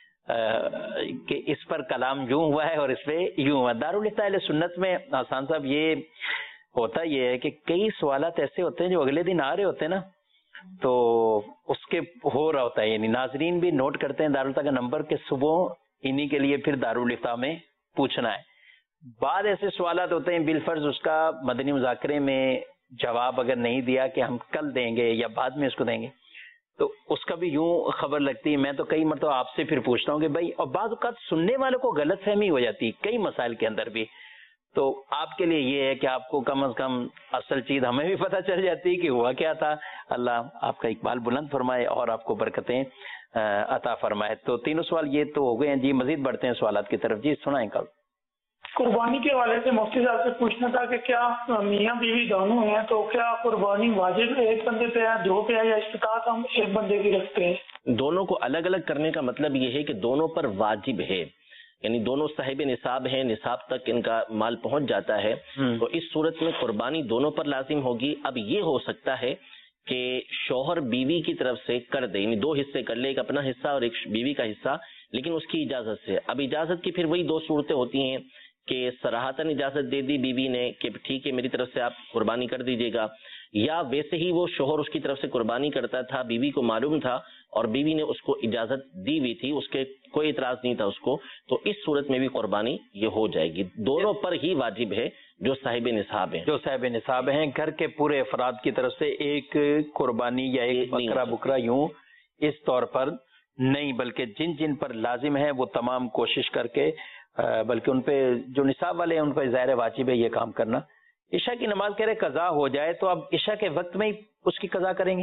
B: کہ اس پر کلام یوں ہوا ہے اور اس پہ یوں ہوا۔ دارالفتاء اہل سنت میں آسان صاحب یہ ہوتا یہ ہے کہ کئی سوالات ایسے ہوتے ہیں جو اگلے دن آ رہے ہوتے ہیں نا، تو اس کے ہو رہا ہوتا ہے، یعنی ناظرین بھی نوٹ کرتے ہیں دارالفتاء کا نمبر کہ صبح انہی کے لیے پھر دارالفتاء میں پوچھنا ہے۔ بعد ایسے سوالات ہوتے ہیں بالفرض اس کا مدنی مذاکرے میں جواب اگر نہیں دیا کہ ہم کل دیں گے یا بعد میں اس کو دیں گے، تو اس کا بھی یوں خبر لگتی ہے۔ میں تو کئی مرتبہ آپ سے پھر پوچھتا ہوں کہ بھائی، اور بعض اوقات سننے والوں کو غلط فہمی ہو جاتی ہے کئی مسائل کے اندر بھی، تو آپ کے لیے یہ ہے کہ آپ کو کم از کم اصل چیز ہمیں بھی پتہ چل جاتی ہے کہ ہوا کیا تھا۔ اللہ آپ کا اقبال بلند فرمائے اور آپ کو برکتیں عطا فرمائے۔ تو تینوں سوال یہ تو ہو گئے ہیں جی، مزید بڑھتے ہیں سوالات کی طرف۔ جی سنائیں کل۔
G: قربانی کے حوالے سے مفتی صاحب سے پوچھنا تھا کہ کیا میاں بیوی دونوں ہیں تو کیا قربانی واجب ایک بندے پہ ہے، دو پہ ہے، یا استطاعت ہم ایک بندے کی رکھتے ہیں؟
C: دونوں کو الگ الگ کرنے کا مطلب یہ ہے کہ دونوں پر واجب ہے، یعنی دونوں صاحب نصاب ہیں، نصاب تک ان کا مال پہنچ جاتا ہے، تو اس صورت میں قربانی دونوں پر لازم ہوگی۔ اب یہ ہو سکتا ہے کہ شوہر بیوی کی طرف سے کر دے، یعنی دو حصے کر لے، ایک اپنا حصہ اور ایک بیوی کا حصہ، لیکن اس کی اجازت سے۔ اب اجازت کی پھر وہی دو صورتیں ہوتی ہیں کہ صراحتاً اجازت دے دی بیوی نے کہ ٹھیک ہے میری طرف سے آپ قربانی کر دیجیے گا، یا ویسے ہی وہ شوہر اس کی طرف سے قربانی کرتا تھا، بیوی کو معلوم تھا اور بیوی نے اس کو اجازت دی ہوئی تھی، اس کے کوئی اعتراض نہیں تھا اس کو، تو اس صورت میں بھی قربانی یہ ہو جائے گی۔ دونوں پر ہی واجب ہے جو صاحب نصاب ہیں،
B: جو صاحب نصاب ہیں، گھر کے پورے افراد کی طرف سے ایک قربانی یا ایک بکرا بکرا یوں اس طور پر نہیں، بلکہ جن جن پر لازم ہے وہ تمام کوشش کر کے، بلکہ ان پہ جو نصاب والے ہیں ان پہ ظاہر واجب ہے یہ کام کرنا۔ عشاء کی نماز کہہ رہے قضا ہو جائے تو اب عشاء کے وقت میں ہی اس کی قضا کریں گے؟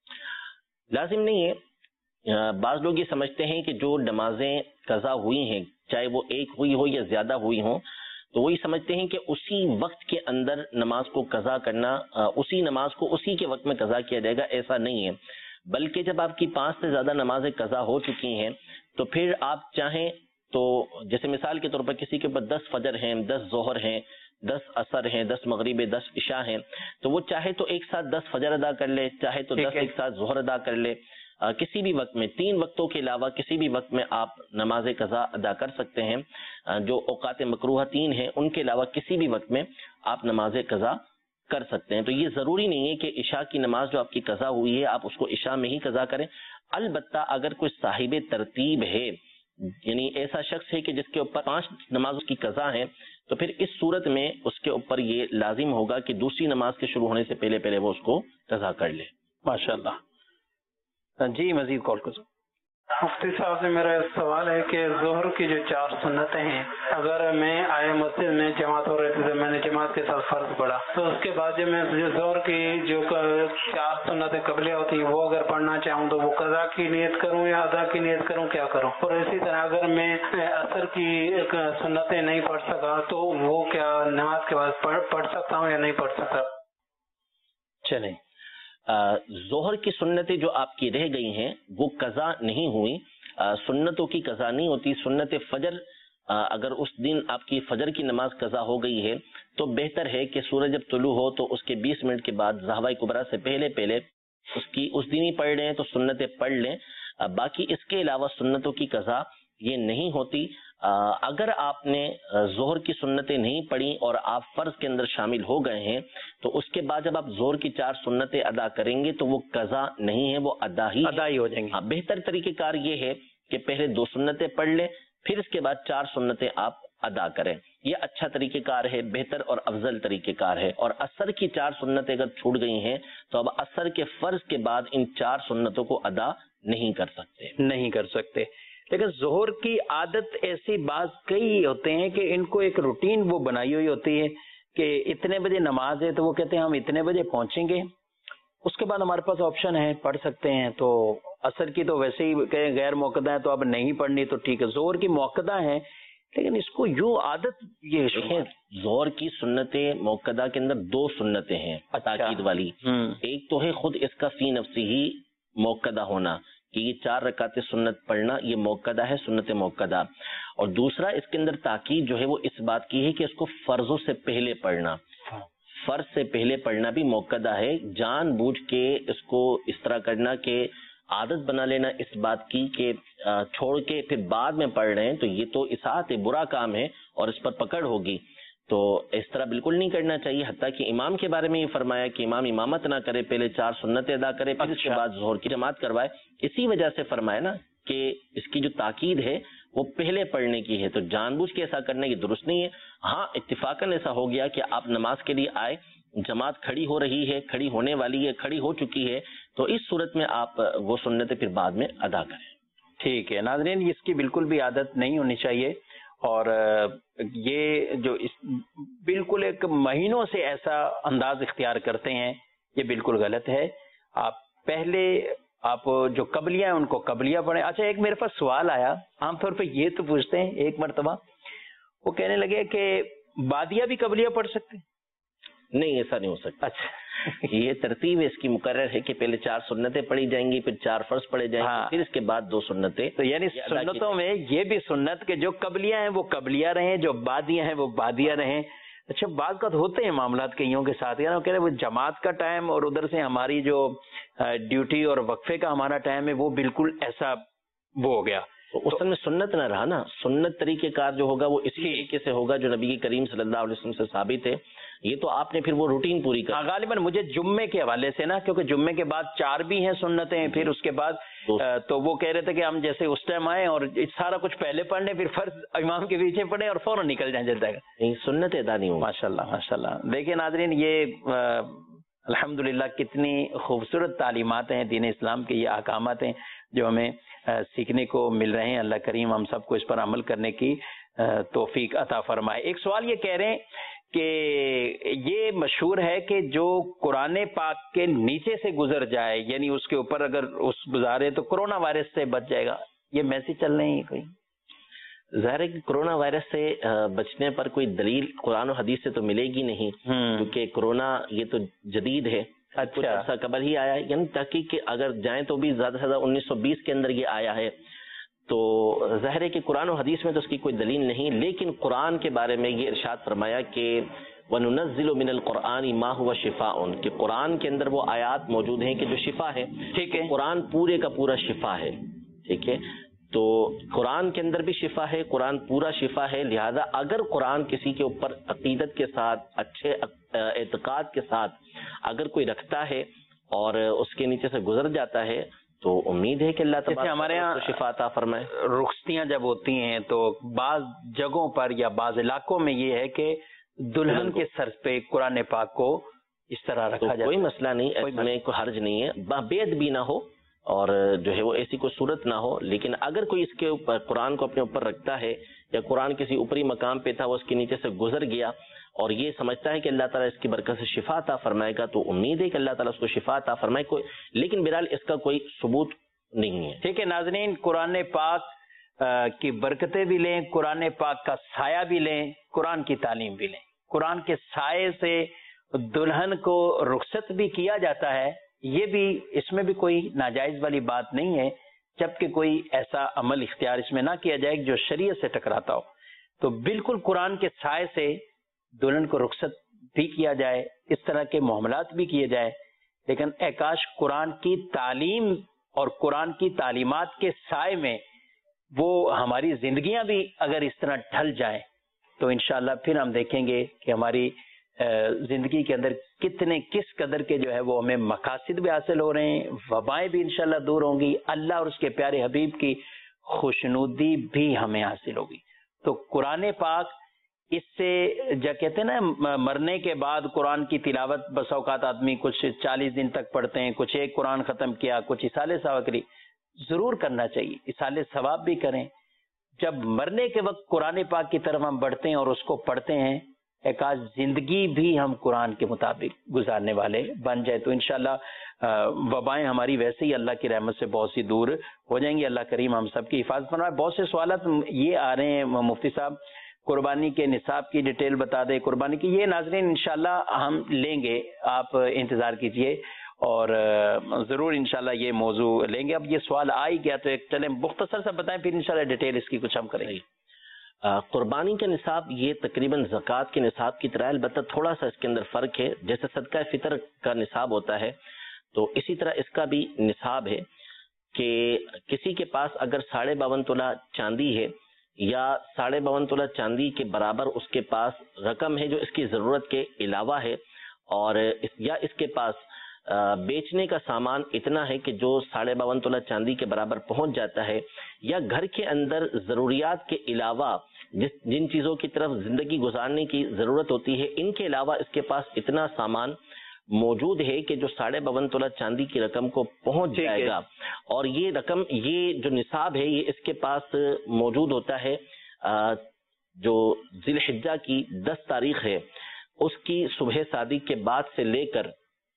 C: لازم نہیں ہے، بعض لوگ یہ سمجھتے ہیں کہ جو نمازیں قضا ہوئی ہیں چاہے وہ ایک ہوئی ہو یا زیادہ ہوئی ہوں، تو وہی سمجھتے ہیں کہ اسی وقت کے اندر نماز کو قضا کرنا، اسی نماز کو اسی کے وقت میں قضا کیا جائے گا، ایسا نہیں ہے، بلکہ جب آپ کی پانچ سے زیادہ نمازیں قضا ہو چکی ہیں تو پھر آپ چاہیں تو جیسے مثال کے طور پر کسی کے اوپر دس فجر ہیں، دس ظہر ہیں، دس عصر ہیں، دس مغرب، دس عشاء ہیں، تو وہ چاہے تو ایک ساتھ دس فجر ادا کر لے، چاہے تو دس ایک ساتھ ظہر ادا کر لے، کسی بھی وقت میں، تین وقتوں کے علاوہ کسی بھی وقت میں آپ نماز قضا ادا کر سکتے ہیں۔ جو اوقات مکروہ تین ہیں ان کے علاوہ کسی بھی وقت میں آپ نماز قضا کر سکتے ہیں۔ تو یہ ضروری نہیں ہے کہ عشاء کی نماز جو آپ کی قضا ہوئی ہے آپ اس کو عشاء میں ہی قضا کریں، البتہ اگر کوئی صاحب ترتیب ہے، یعنی ایسا شخص ہے کہ جس کے اوپر پانچ نمازوں کی قضا ہے، تو پھر اس صورت میں اس کے اوپر یہ لازم ہوگا کہ دوسری نماز کے شروع ہونے سے پہلے پہلے وہ اس کو قضا کر لے۔
B: ماشاءاللہ۔ جی مزید کال کو
H: مفتی صاحب سے میرا سوال ہے کہ ظہر کی جو چار سنتیں ہیں، اگر میں آئے مسجد میں جماعت ہو رہی تھی تو میں نے جماعت کے ساتھ فرض پڑھا، تو اس کے بعد جب میں ظہر کی جو چار سنتیں قبلیہ ہوتی ہیں وہ اگر پڑھنا چاہوں تو وہ قضا کی نیت کروں یا ادا کی نیت کروں، کیا کروں؟ اور اسی طرح اگر میں عصر کی سنتیں نہیں پڑھ سکا تو وہ کیا نماز کے بعد پڑھ سکتا ہوں یا نہیں پڑھ سکتا؟
C: چلیں، ظہر کی سنتیں جو آپ کی رہ گئی ہیں وہ قضا نہیں ہوئی، سنتوں کی قضا نہیں ہوتی. سنت فجر اگر اس دن آپ کی فجر کی نماز قضا ہو گئی ہے تو بہتر ہے کہ سورج جب طلوع ہو تو اس کے بیس منٹ کے بعد ظہوہ کبریٰ سے پہلے پہلے اس کی اس دن ہی پڑھ لیں تو سنتیں پڑھ لیں. باقی اس کے علاوہ سنتوں کی قضا یہ نہیں ہوتی. اگر آپ نے ظہر کی سنتیں نہیں پڑھی اور آپ فرض کے اندر شامل ہو گئے ہیں تو اس کے بعد جب آپ ظہر کی چار سنتیں ادا کریں گے تو وہ قضا نہیں ہے, وہ ادا ہی
B: ادا ہی ہو جائیں گی.
C: ہاں, بہتر طریقہ کار یہ ہے کہ پہلے دو سنتیں پڑھ لیں پھر اس کے بعد چار سنتیں آپ ادا کریں. یہ اچھا طریقہ کار ہے, بہتر اور افضل طریقہ کار ہے. اور عصر کی چار سنتیں اگر چھوٹ گئی ہیں تو اب عصر کے فرض کے بعد ان چار سنتوں کو ادا نہیں کر سکتے
B: نہیں کر سکتے لیکن ظہر کی عادت ایسی بعض کئی ہوتے ہیں کہ ان کو ایک روٹین وہ بنائی ہوئی ہوتی ہے کہ اتنے بجے نماز ہے تو وہ کہتے ہیں ہم اتنے بجے پہنچیں گے, اس کے بعد ہمارے پاس آپشن ہے پڑھ سکتے ہیں. تو عصر کی تو ویسے ہی کہ غیر موقدہ ہے تو اب نہیں پڑھنی تو ٹھیک ہے, ظہر کی موقدہ ہیں لیکن اس کو یوں عادت یہ
C: ظہر کی سنتیں موقدہ کے اندر دو سنتیں ہیں تاکید والی. ایک تو ہے خود اس کا فی نفسی ہی موقدہ ہونا کہ یہ چار رکعت سنت پڑھنا یہ موقدہ ہے, سنت موقدہ. اور دوسرا اس کے اندر تاکید جو ہے وہ اس بات کی ہے کہ اس کو فرضوں سے پہلے پڑھنا, فرض سے پہلے پڑھنا بھی موقدہ ہے. جان بوجھ کے اس کو اس طرح کرنا کہ عادت بنا لینا اس بات کی کہ چھوڑ کے پھر بعد میں پڑھ رہے ہیں تو یہ تو اصاعت ہے, برا کام ہے اور اس پر پکڑ ہوگی. تو اس طرح بالکل نہیں کرنا چاہیے. حتیٰ کہ امام کے بارے میں یہ فرمایا کہ امام امامت نہ کرے, پہلے چار سنتیں ادا کرے پھر اس کے بعد ظہر کی جماعت کروائے. اسی وجہ سے فرمایا نا کہ اس کی جو تاکید ہے وہ پہلے پڑھنے کی ہے, تو جان بوجھ کے ایسا کرنے کی درست نہیں ہے. ہاں اتفاقاً ایسا ہو گیا کہ آپ نماز کے لیے آئے, جماعت کھڑی ہو رہی ہے, کھڑی ہونے والی ہے, کھڑی ہو چکی ہے, تو اس صورت میں آپ وہ سنتیں پھر بعد میں ادا کریں.
B: ٹھیک ہے ناظرین, اس کی بالکل بھی عادت نہیں ہونی چاہیے. اور یہ جو اس بالکل ایک مہینوں سے ایسا انداز اختیار کرتے ہیں یہ بالکل غلط ہے. آپ پہلے آپ جو قبلیہ ہیں ان کو قبلیہ پڑھیں. اچھا ایک میرے پاس سوال آیا, عام طور پہ یہ تو پوچھتے ہیں, ایک مرتبہ وہ کہنے لگے کہ بادیہ بھی قبلیہ پڑھ سکتے ہیں؟
C: نہیں, ایسا نہیں ہو سکتا.
B: اچھا
C: یہ ترتیب اس کی مقرر ہے کہ پہلے چار سنتیں پڑھی جائیں گی, پھر چار فرض پڑھے جائیں گے, پھر اس کے بعد دو سنتیں.
B: تو یعنی سنتوں میں یہ بھی سنت کہ جو قبلیہ ہیں وہ قبلیہ رہیں, جو بادیہ ہیں وہ بادیہ رہیں. اچھا بعض کا ہوتے ہیں معاملات کئیوں کے ساتھ, یعنی وہ کہہ رہے ہیں وہ جماعت کا ٹائم اور ادھر سے ہماری جو ڈیوٹی اور وقفے کا ہمارا ٹائم ہے وہ بالکل ایسا وہ ہو گیا.
C: اس میں سنت نہ رہا نا. سنت طریقہ کار جو ہوگا وہ اسی طریقے سے ہوگا جو نبی کریم صلی اللہ علیہ وسلم سے ثابت ہے. یہ تو آپ نے پھر وہ روٹین پوری کر.
B: غالباً مجھے جمعے کے حوالے سے نا, کیونکہ جمعے کے بعد چار بھی ہیں سنتیں, پھر اس کے بعد تو وہ کہہ رہے تھے کہ ہم جیسے اس ٹائم آئے اور سارا کچھ پہلے پڑھ لیں, پھر فرض امام کے پیچھے پڑھیں اور فوراً نکل جائیں جلتا ہے.
C: نہیں, سنت ادا نہیں ہو.
B: ماشاء اللہ ماشاء اللہ. دیکھیں ناظرین, یہ الحمدللہ کتنی خوبصورت تعلیمات ہیں دین اسلام کے, یہ احکامات ہیں جو ہمیں سیکھنے کو مل رہے ہیں. اللہ کریم ہم سب کو اس پر عمل کرنے کی توفیق عطا فرمائے. ایک سوال یہ کہہ رہے ہیں کہ یہ مشہور ہے کہ جو قرآن پاک کے نیچے سے گزر جائے, یعنی اس کے اوپر اگر اس گزارے تو کرونا وائرس سے بچ جائے گا, یہ میسج چل رہے ہیں کوئی؟
C: ظاہر ہے کہ کرونا وائرس سے بچنے پر کوئی دلیل قرآن و حدیث سے تو ملے گی نہیں, کیونکہ کرونا یہ تو جدید ہے, کچھ عرصہ قبل ہی آیا ہے. یعنی تحقیق کہ اگر جائیں تو بھی زیادہ سے زیادہ انیس سو بیس کے اندر یہ آیا ہے, تو ظاہر ہے کہ قرآن و حدیث میں تو اس کی کوئی دلیل نہیں. لیکن قرآن کے بارے میں یہ ارشاد فرمایا کہ وَنُنَزِّلُ مِنَ الْقُرْآنِ مَا هُوَ شِفَاءٌ, کہ قرآن کے اندر وہ آیات موجود ہیں کہ جو شفا ہے. ٹھیک ہے, قرآن پورے کا پورا شفا ہے. ٹھیک ہے, تو قرآن کے اندر بھی شفا ہے, قرآن پورا شفا ہے. لہذا اگر قرآن کسی کے اوپر عقیدت کے ساتھ, اچھے اعتقاد کے ساتھ اگر کوئی رکھتا ہے اور اس کے نیچے سے گزر جاتا ہے تو امید ہے کہ اللہ تعالیٰ
B: ہمارے یہاں
C: شفا عطا فرمائے.
B: رخصتیاں جب ہوتی ہیں تو بعض جگہوں پر یا بعض علاقوں میں یہ ہے کہ دلہن کے سر پہ قرآن پاک کو اس طرح رکھا جاتا ہے.
C: کوئی مسئلہ نہیں, اس میں کوئی حرج نہیں ہے, بید بھی نہ ہو اور جو ہے وہ ایسی کوئی صورت نہ ہو. لیکن اگر کوئی اس کے اوپر قرآن کو اپنے اوپر رکھتا ہے یا قرآن کسی اوپری مقام پہ تھا وہ اس کے نیچے سے گزر گیا اور یہ سمجھتا ہے کہ اللہ تعالیٰ اس کی برکت سے شفا عطا فرمائے گا, تو امید ہے کہ اللہ تعالیٰ اس کو شفا عطا فرمائے. کوئی لیکن بہرحال اس کا کوئی ثبوت نہیں ہے.
B: ٹھیک ہے ناظرین, قرآن پاک کی برکتیں بھی لیں, قرآن پاک کا سایہ بھی لیں, قرآن کی تعلیم بھی لیں. قرآن کے سائے سے دلہن کو رخصت بھی کیا جاتا ہے, یہ بھی اس میں بھی کوئی ناجائز والی بات نہیں ہے. جبکہ کوئی ایسا عمل اختیار اس میں نہ کیا جائے جو شریعت سے ٹکراتا ہو. تو بالکل قرآن کے سائے سے دلہن کو رخصت بھی کیا جائے, اس طرح کے معاملات بھی کیے جائے, لیکن اے کاش قرآن کی تعلیم اور قرآن کی تعلیمات کے سائے میں وہ ہماری زندگیاں بھی اگر اس طرح ڈھل جائیں تو انشاءاللہ پھر ہم دیکھیں گے کہ ہماری زندگی کے اندر کتنے کس قدر کے جو ہے وہ ہمیں مقاصد بھی حاصل ہو رہے ہیں, وبائیں بھی انشاءاللہ دور ہوں گی, اللہ اور اس کے پیارے حبیب کی خوشنودی بھی ہمیں حاصل ہوگی. تو قرآن پاک اس سے جو کہتے ہیں نا مرنے کے بعد قرآن کی تلاوت بس اوقات آدمی کچھ چالیس دن تک پڑھتے ہیں, کچھ ایک قرآن ختم کیا, کچھ اصالِ ثواب کری, ضرور کرنا چاہیے, اصالِ ثواب بھی کریں. جب مرنے کے وقت قرآن پاک کی طرف ہم بڑھتے ہیں اور اس کو پڑھتے ہیں, ایک آج زندگی بھی ہم قرآن کے مطابق گزارنے والے بن جائے تو انشاءاللہ وبائیں ہماری ویسے ہی اللہ کی رحمت سے بہت سی دور ہو جائیں گی. اللہ کریم ہم سب کی حفاظت فرمائے. بہت سے سوالات یہ آ رہے ہیں مفتی صاحب, قربانی کے نصاب کی ڈیٹیل بتا دیں, قربانی کی. یہ ناظرین انشاءاللہ ہم لیں گے, آپ انتظار کیجئے اور ضرور انشاءاللہ یہ موضوع لیں گے. اب یہ سوال آ ہی گیا تو ایک چلیں مختصر سا بتائیں, پھر انشاءاللہ ڈیٹیل اس کی کچھ ہم کریں گے.
C: قربانی کا نصاب یہ تقریباً زکوٰۃ کے نصاب کی طرح, البتہ تھوڑا سا اس کے اندر فرق ہے. جیسے صدقہ فطر کا نصاب ہوتا ہے تو اسی طرح اس کا بھی نصاب ہے کہ کسی کے پاس اگر ساڑھے باون تولہ چاندی ہے یا ساڑھے باون تولہ چاندی کے برابر اس کے پاس رقم ہے جو اس کی ضرورت کے علاوہ ہے, اور یا اس کے پاس بیچنے کا سامان اتنا ہے کہ جو ساڑھے باون تولہ چاندی کے برابر پہنچ جاتا ہے, یا گھر کے اندر ضروریات کے علاوہ جس جن چیزوں کی طرف زندگی گزارنے کی ضرورت ہوتی ہے ان کے علاوہ اس کے پاس اتنا سامان موجود ہے کہ جو ساڑھے باون تولہ چاندی کی رقم کو پہنچ جائے گا, اور یہ رقم یہ جو نصاب ہے یہ اس کے پاس موجود ہوتا ہے جو ذی الحجہ کی دس تاریخ ہے اس کی صبح صادق کے بعد سے لے کر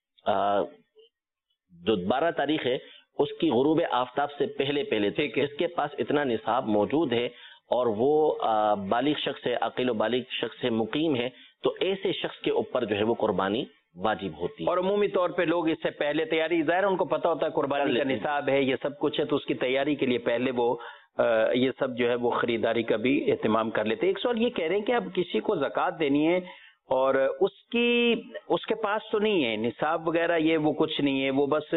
C: جو بارہ تاریخ ہے اس کی غروب آفتاب سے پہلے پہلے تک اس کے پاس اتنا نصاب موجود ہے, اور وہ بالغ شخص ہے, عاقل و بالغ شخص ہے, مقیم ہے, تو ایسے شخص کے اوپر جو ہے وہ قربانی واجب ہوتی ہے.
B: اور عمومی طور پہ لوگ اس سے پہلے تیاری, ظاہر ان کو پتہ ہوتا ہے قربانی کا نصاب ہے, یہ سب کچھ ہے, تو اس کی تیاری کے لیے پہلے وہ یہ سب جو ہے وہ خریداری کا بھی اہتمام کر لیتے ہیں. ایک سوال یہ کہہ رہے ہیں کہ اب کسی کو زکوٰۃ دینی ہے اور اس کی اس کے پاس تو نہیں ہے نصاب وغیرہ, یہ وہ کچھ نہیں ہے, وہ بس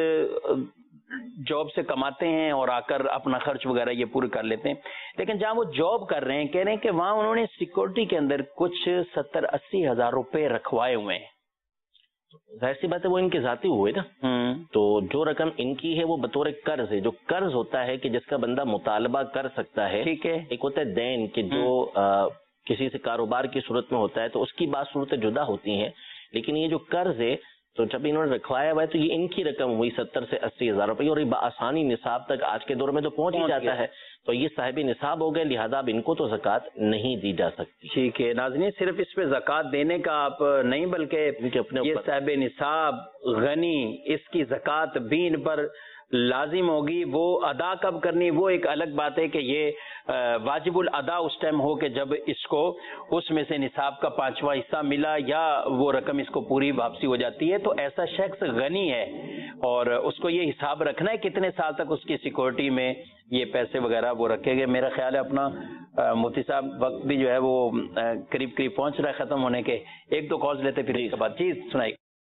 B: جاب سے کماتے ہیں اور آ کر اپنا خرچ وغیرہ یہ پورے کر لیتے ہیں, لیکن جہاں وہ جاب کر رہے ہیں کہہ رہے ہیں کہ وہاں انہوں نے سیکورٹی کے اندر کچھ ستر اسی ہزار روپے رکھوائے ہوئے ہیں.
C: ظاہر سی بات ہے وہ ان کے ذاتی ہوئے نا, تو جو رقم ان کی ہے وہ بطور قرض ہے. جو قرض ہوتا ہے کہ جس کا بندہ مطالبہ کر سکتا ہے,
B: ٹھیک ہے,
C: ایک ہوتا ہے دین کہ جو کسی سے کاروبار کی صورت میں ہوتا ہے تو اس کی بات صورتیں جدا ہوتی ہیں, لیکن یہ جو قرض ہے تو جب انہوں نے رکھوایا ہوا ہے تو یہ ان کی رقم ہوئی ستر سے اسی ہزار روپئے, اور یہ بآسانی نصاب تک آج کے دور میں تو پہنچ ہی جاتا ہے, تو یہ صاحب نصاب ہو گئے, لہذا اب ان کو تو زکوٰۃ نہیں دی جا سکتی.
B: ٹھیک ہے ناظرین, صرف اس پہ زکوٰۃ دینے کا آپ نہیں بلکہ یہ صاحب نصاب غنی, اس کی زکوٰۃ بھی ان پر لازم ہوگی. وہ ادا کب کرنی وہ ایک الگ بات ہے کہ یہ واجب الادا اس ٹائم ہو کہ جب اس کو اس میں سے نصاب کا پانچواں حصہ ملا یا وہ رقم اس کو پوری واپسی ہو جاتی ہے, تو ایسا شخص غنی ہے اور اس کو یہ حساب رکھنا ہے کتنے سال تک اس کی سیکورٹی میں یہ پیسے وغیرہ وہ رکھے گئے. میرا خیال ہے اپنا مفتی صاحب وقت بھی جو ہے وہ قریب قریب پہنچ رہا ہے ختم ہونے کے, ایک دو کالز لیتے پھر اس کے بعد. جی سنائیے.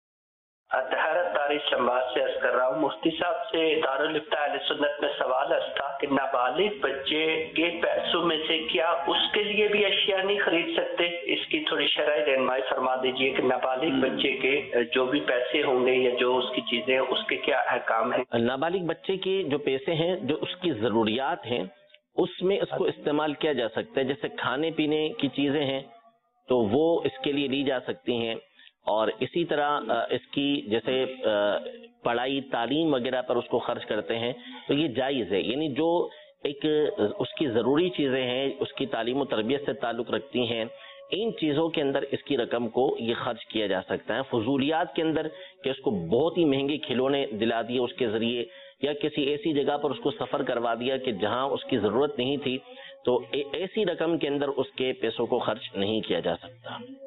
I: طاہرت طارق شمباز سے عرض کر رہا ہوں, مفتی صاحب سے دارالفتہ اہل سنت میں سوال تھا کہ نابالغ بچے کے پیسوں میں سے کیا اس کے لیے بھی اشیاء نہیں خرید سکتے, اس کی تھوڑی شرح رہنمائی فرما دیجئے کہ نابالغ بچے کے جو بھی پیسے ہوں گے یا جو اس کی چیزیں اس کے کیا احکام ہیں.
C: نابالغ بچے کے جو پیسے ہیں جو اس کی ضروریات ہیں اس میں اس کو استعمال کیا جا سکتا ہے, جیسے کھانے پینے کی چیزیں ہیں تو وہ اس کے لیے لی جا سکتی ہیں, اور اسی طرح اس کی جیسے پڑھائی تعلیم وغیرہ پر اس کو خرچ کرتے ہیں تو یہ جائز ہے. یعنی جو ایک اس کی ضروری چیزیں ہیں اس کی تعلیم و تربیت سے تعلق رکھتی ہیں, ان چیزوں کے اندر اس کی رقم کو یہ خرچ کیا جا سکتا ہے. فضولیات کے اندر کہ اس کو بہت ہی مہنگے کھلونے دلا دیے اس کے ذریعے, یا کسی ایسی جگہ پر اس کو سفر کروا دیا کہ جہاں اس کی ضرورت نہیں تھی, تو ایسی رقم کے اندر اس کے پیسوں کو خرچ نہیں کیا جا سکتا.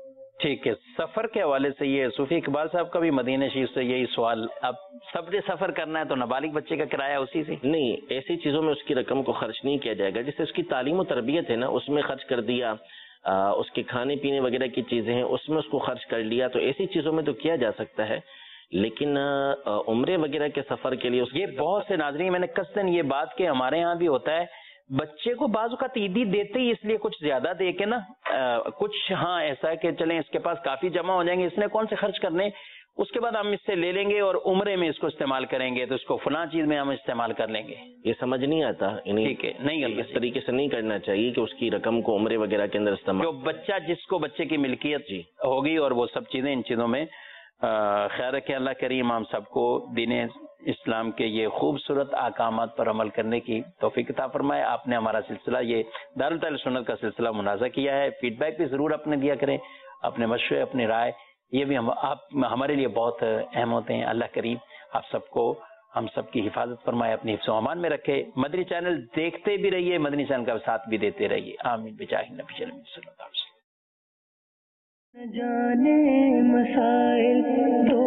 B: ٹھیک ہے، سفر کے حوالے سے یہ صوفی اقبال صاحب کا بھی مدینہ شریف سے یہی سوال، اب سب نے سفر کرنا ہے تو نابالغ بچے کا کرایہ اسی سے؟
C: نہیں، ایسی چیزوں میں اس کی رقم کو خرچ نہیں کیا جائے گا، جس سے اس کی تعلیم و تربیت ہے نا اس میں خرچ کر دیا، اس کے کھانے پینے وغیرہ کی چیزیں ہیں اس میں اس کو خرچ کر لیا، تو ایسی چیزوں میں تو کیا جا سکتا ہے، لیکن عمرے وغیرہ کے سفر کے لیے
B: یہ بہت سے ناظرین، میں نے قصداً یہ بات کہ ہمارے ہاں بھی ہوتا ہے بچے کو بعض اوقات عیدی دیتے ہی اس لیے کچھ زیادہ دے کے نا، کچھ ہاں ایسا ہے کہ چلیں اس کے پاس کافی جمع ہو جائیں گے، اس نے کون سے خرچ کرنے، اس کے بعد ہم اس سے لے لیں گے اور عمرے میں اس کو استعمال کریں گے تو اس کو فلاں چیز میں ہم استعمال کر لیں گے،
C: یہ سمجھ نہیں آتا،
B: ٹھیک ہے، نہیں
C: اس طریقے سے نہیں کرنا چاہیے کہ اس کی رقم کو عمرے وغیرہ کے اندر استعمال،
B: جو بچہ جس کو بچے کی ملکیت جی ہوگی اور وہ سب چیزیں ان چیزوں میں خیر رکھے اللہ کریم ہم سب کو دین اسلام کے یہ خوبصورت احکامات پر عمل کرنے کی توفیق عطا فرمائے۔ آپ نے ہمارا سلسلہ یہ دارالتعلیم سنت کا سلسلہ منازع کیا ہے، فیڈ بیک بھی ضرور اپنے دیا کریں، اپنے مشورے اپنی رائے یہ بھی ہم آپ ہمارے لیے بہت اہم ہوتے ہیں۔ اللہ کریم آپ سب کو ہم سب کی حفاظت فرمائے، اپنی حفظ و امان میں رکھے۔ مدنی چینل دیکھتے بھی رہیے، مدنی چینل کا ساتھ بھی دیتے رہیے، آمین بجاہ نبی صلی اللہ علیہ وسلم۔
A: جانے مسائل تو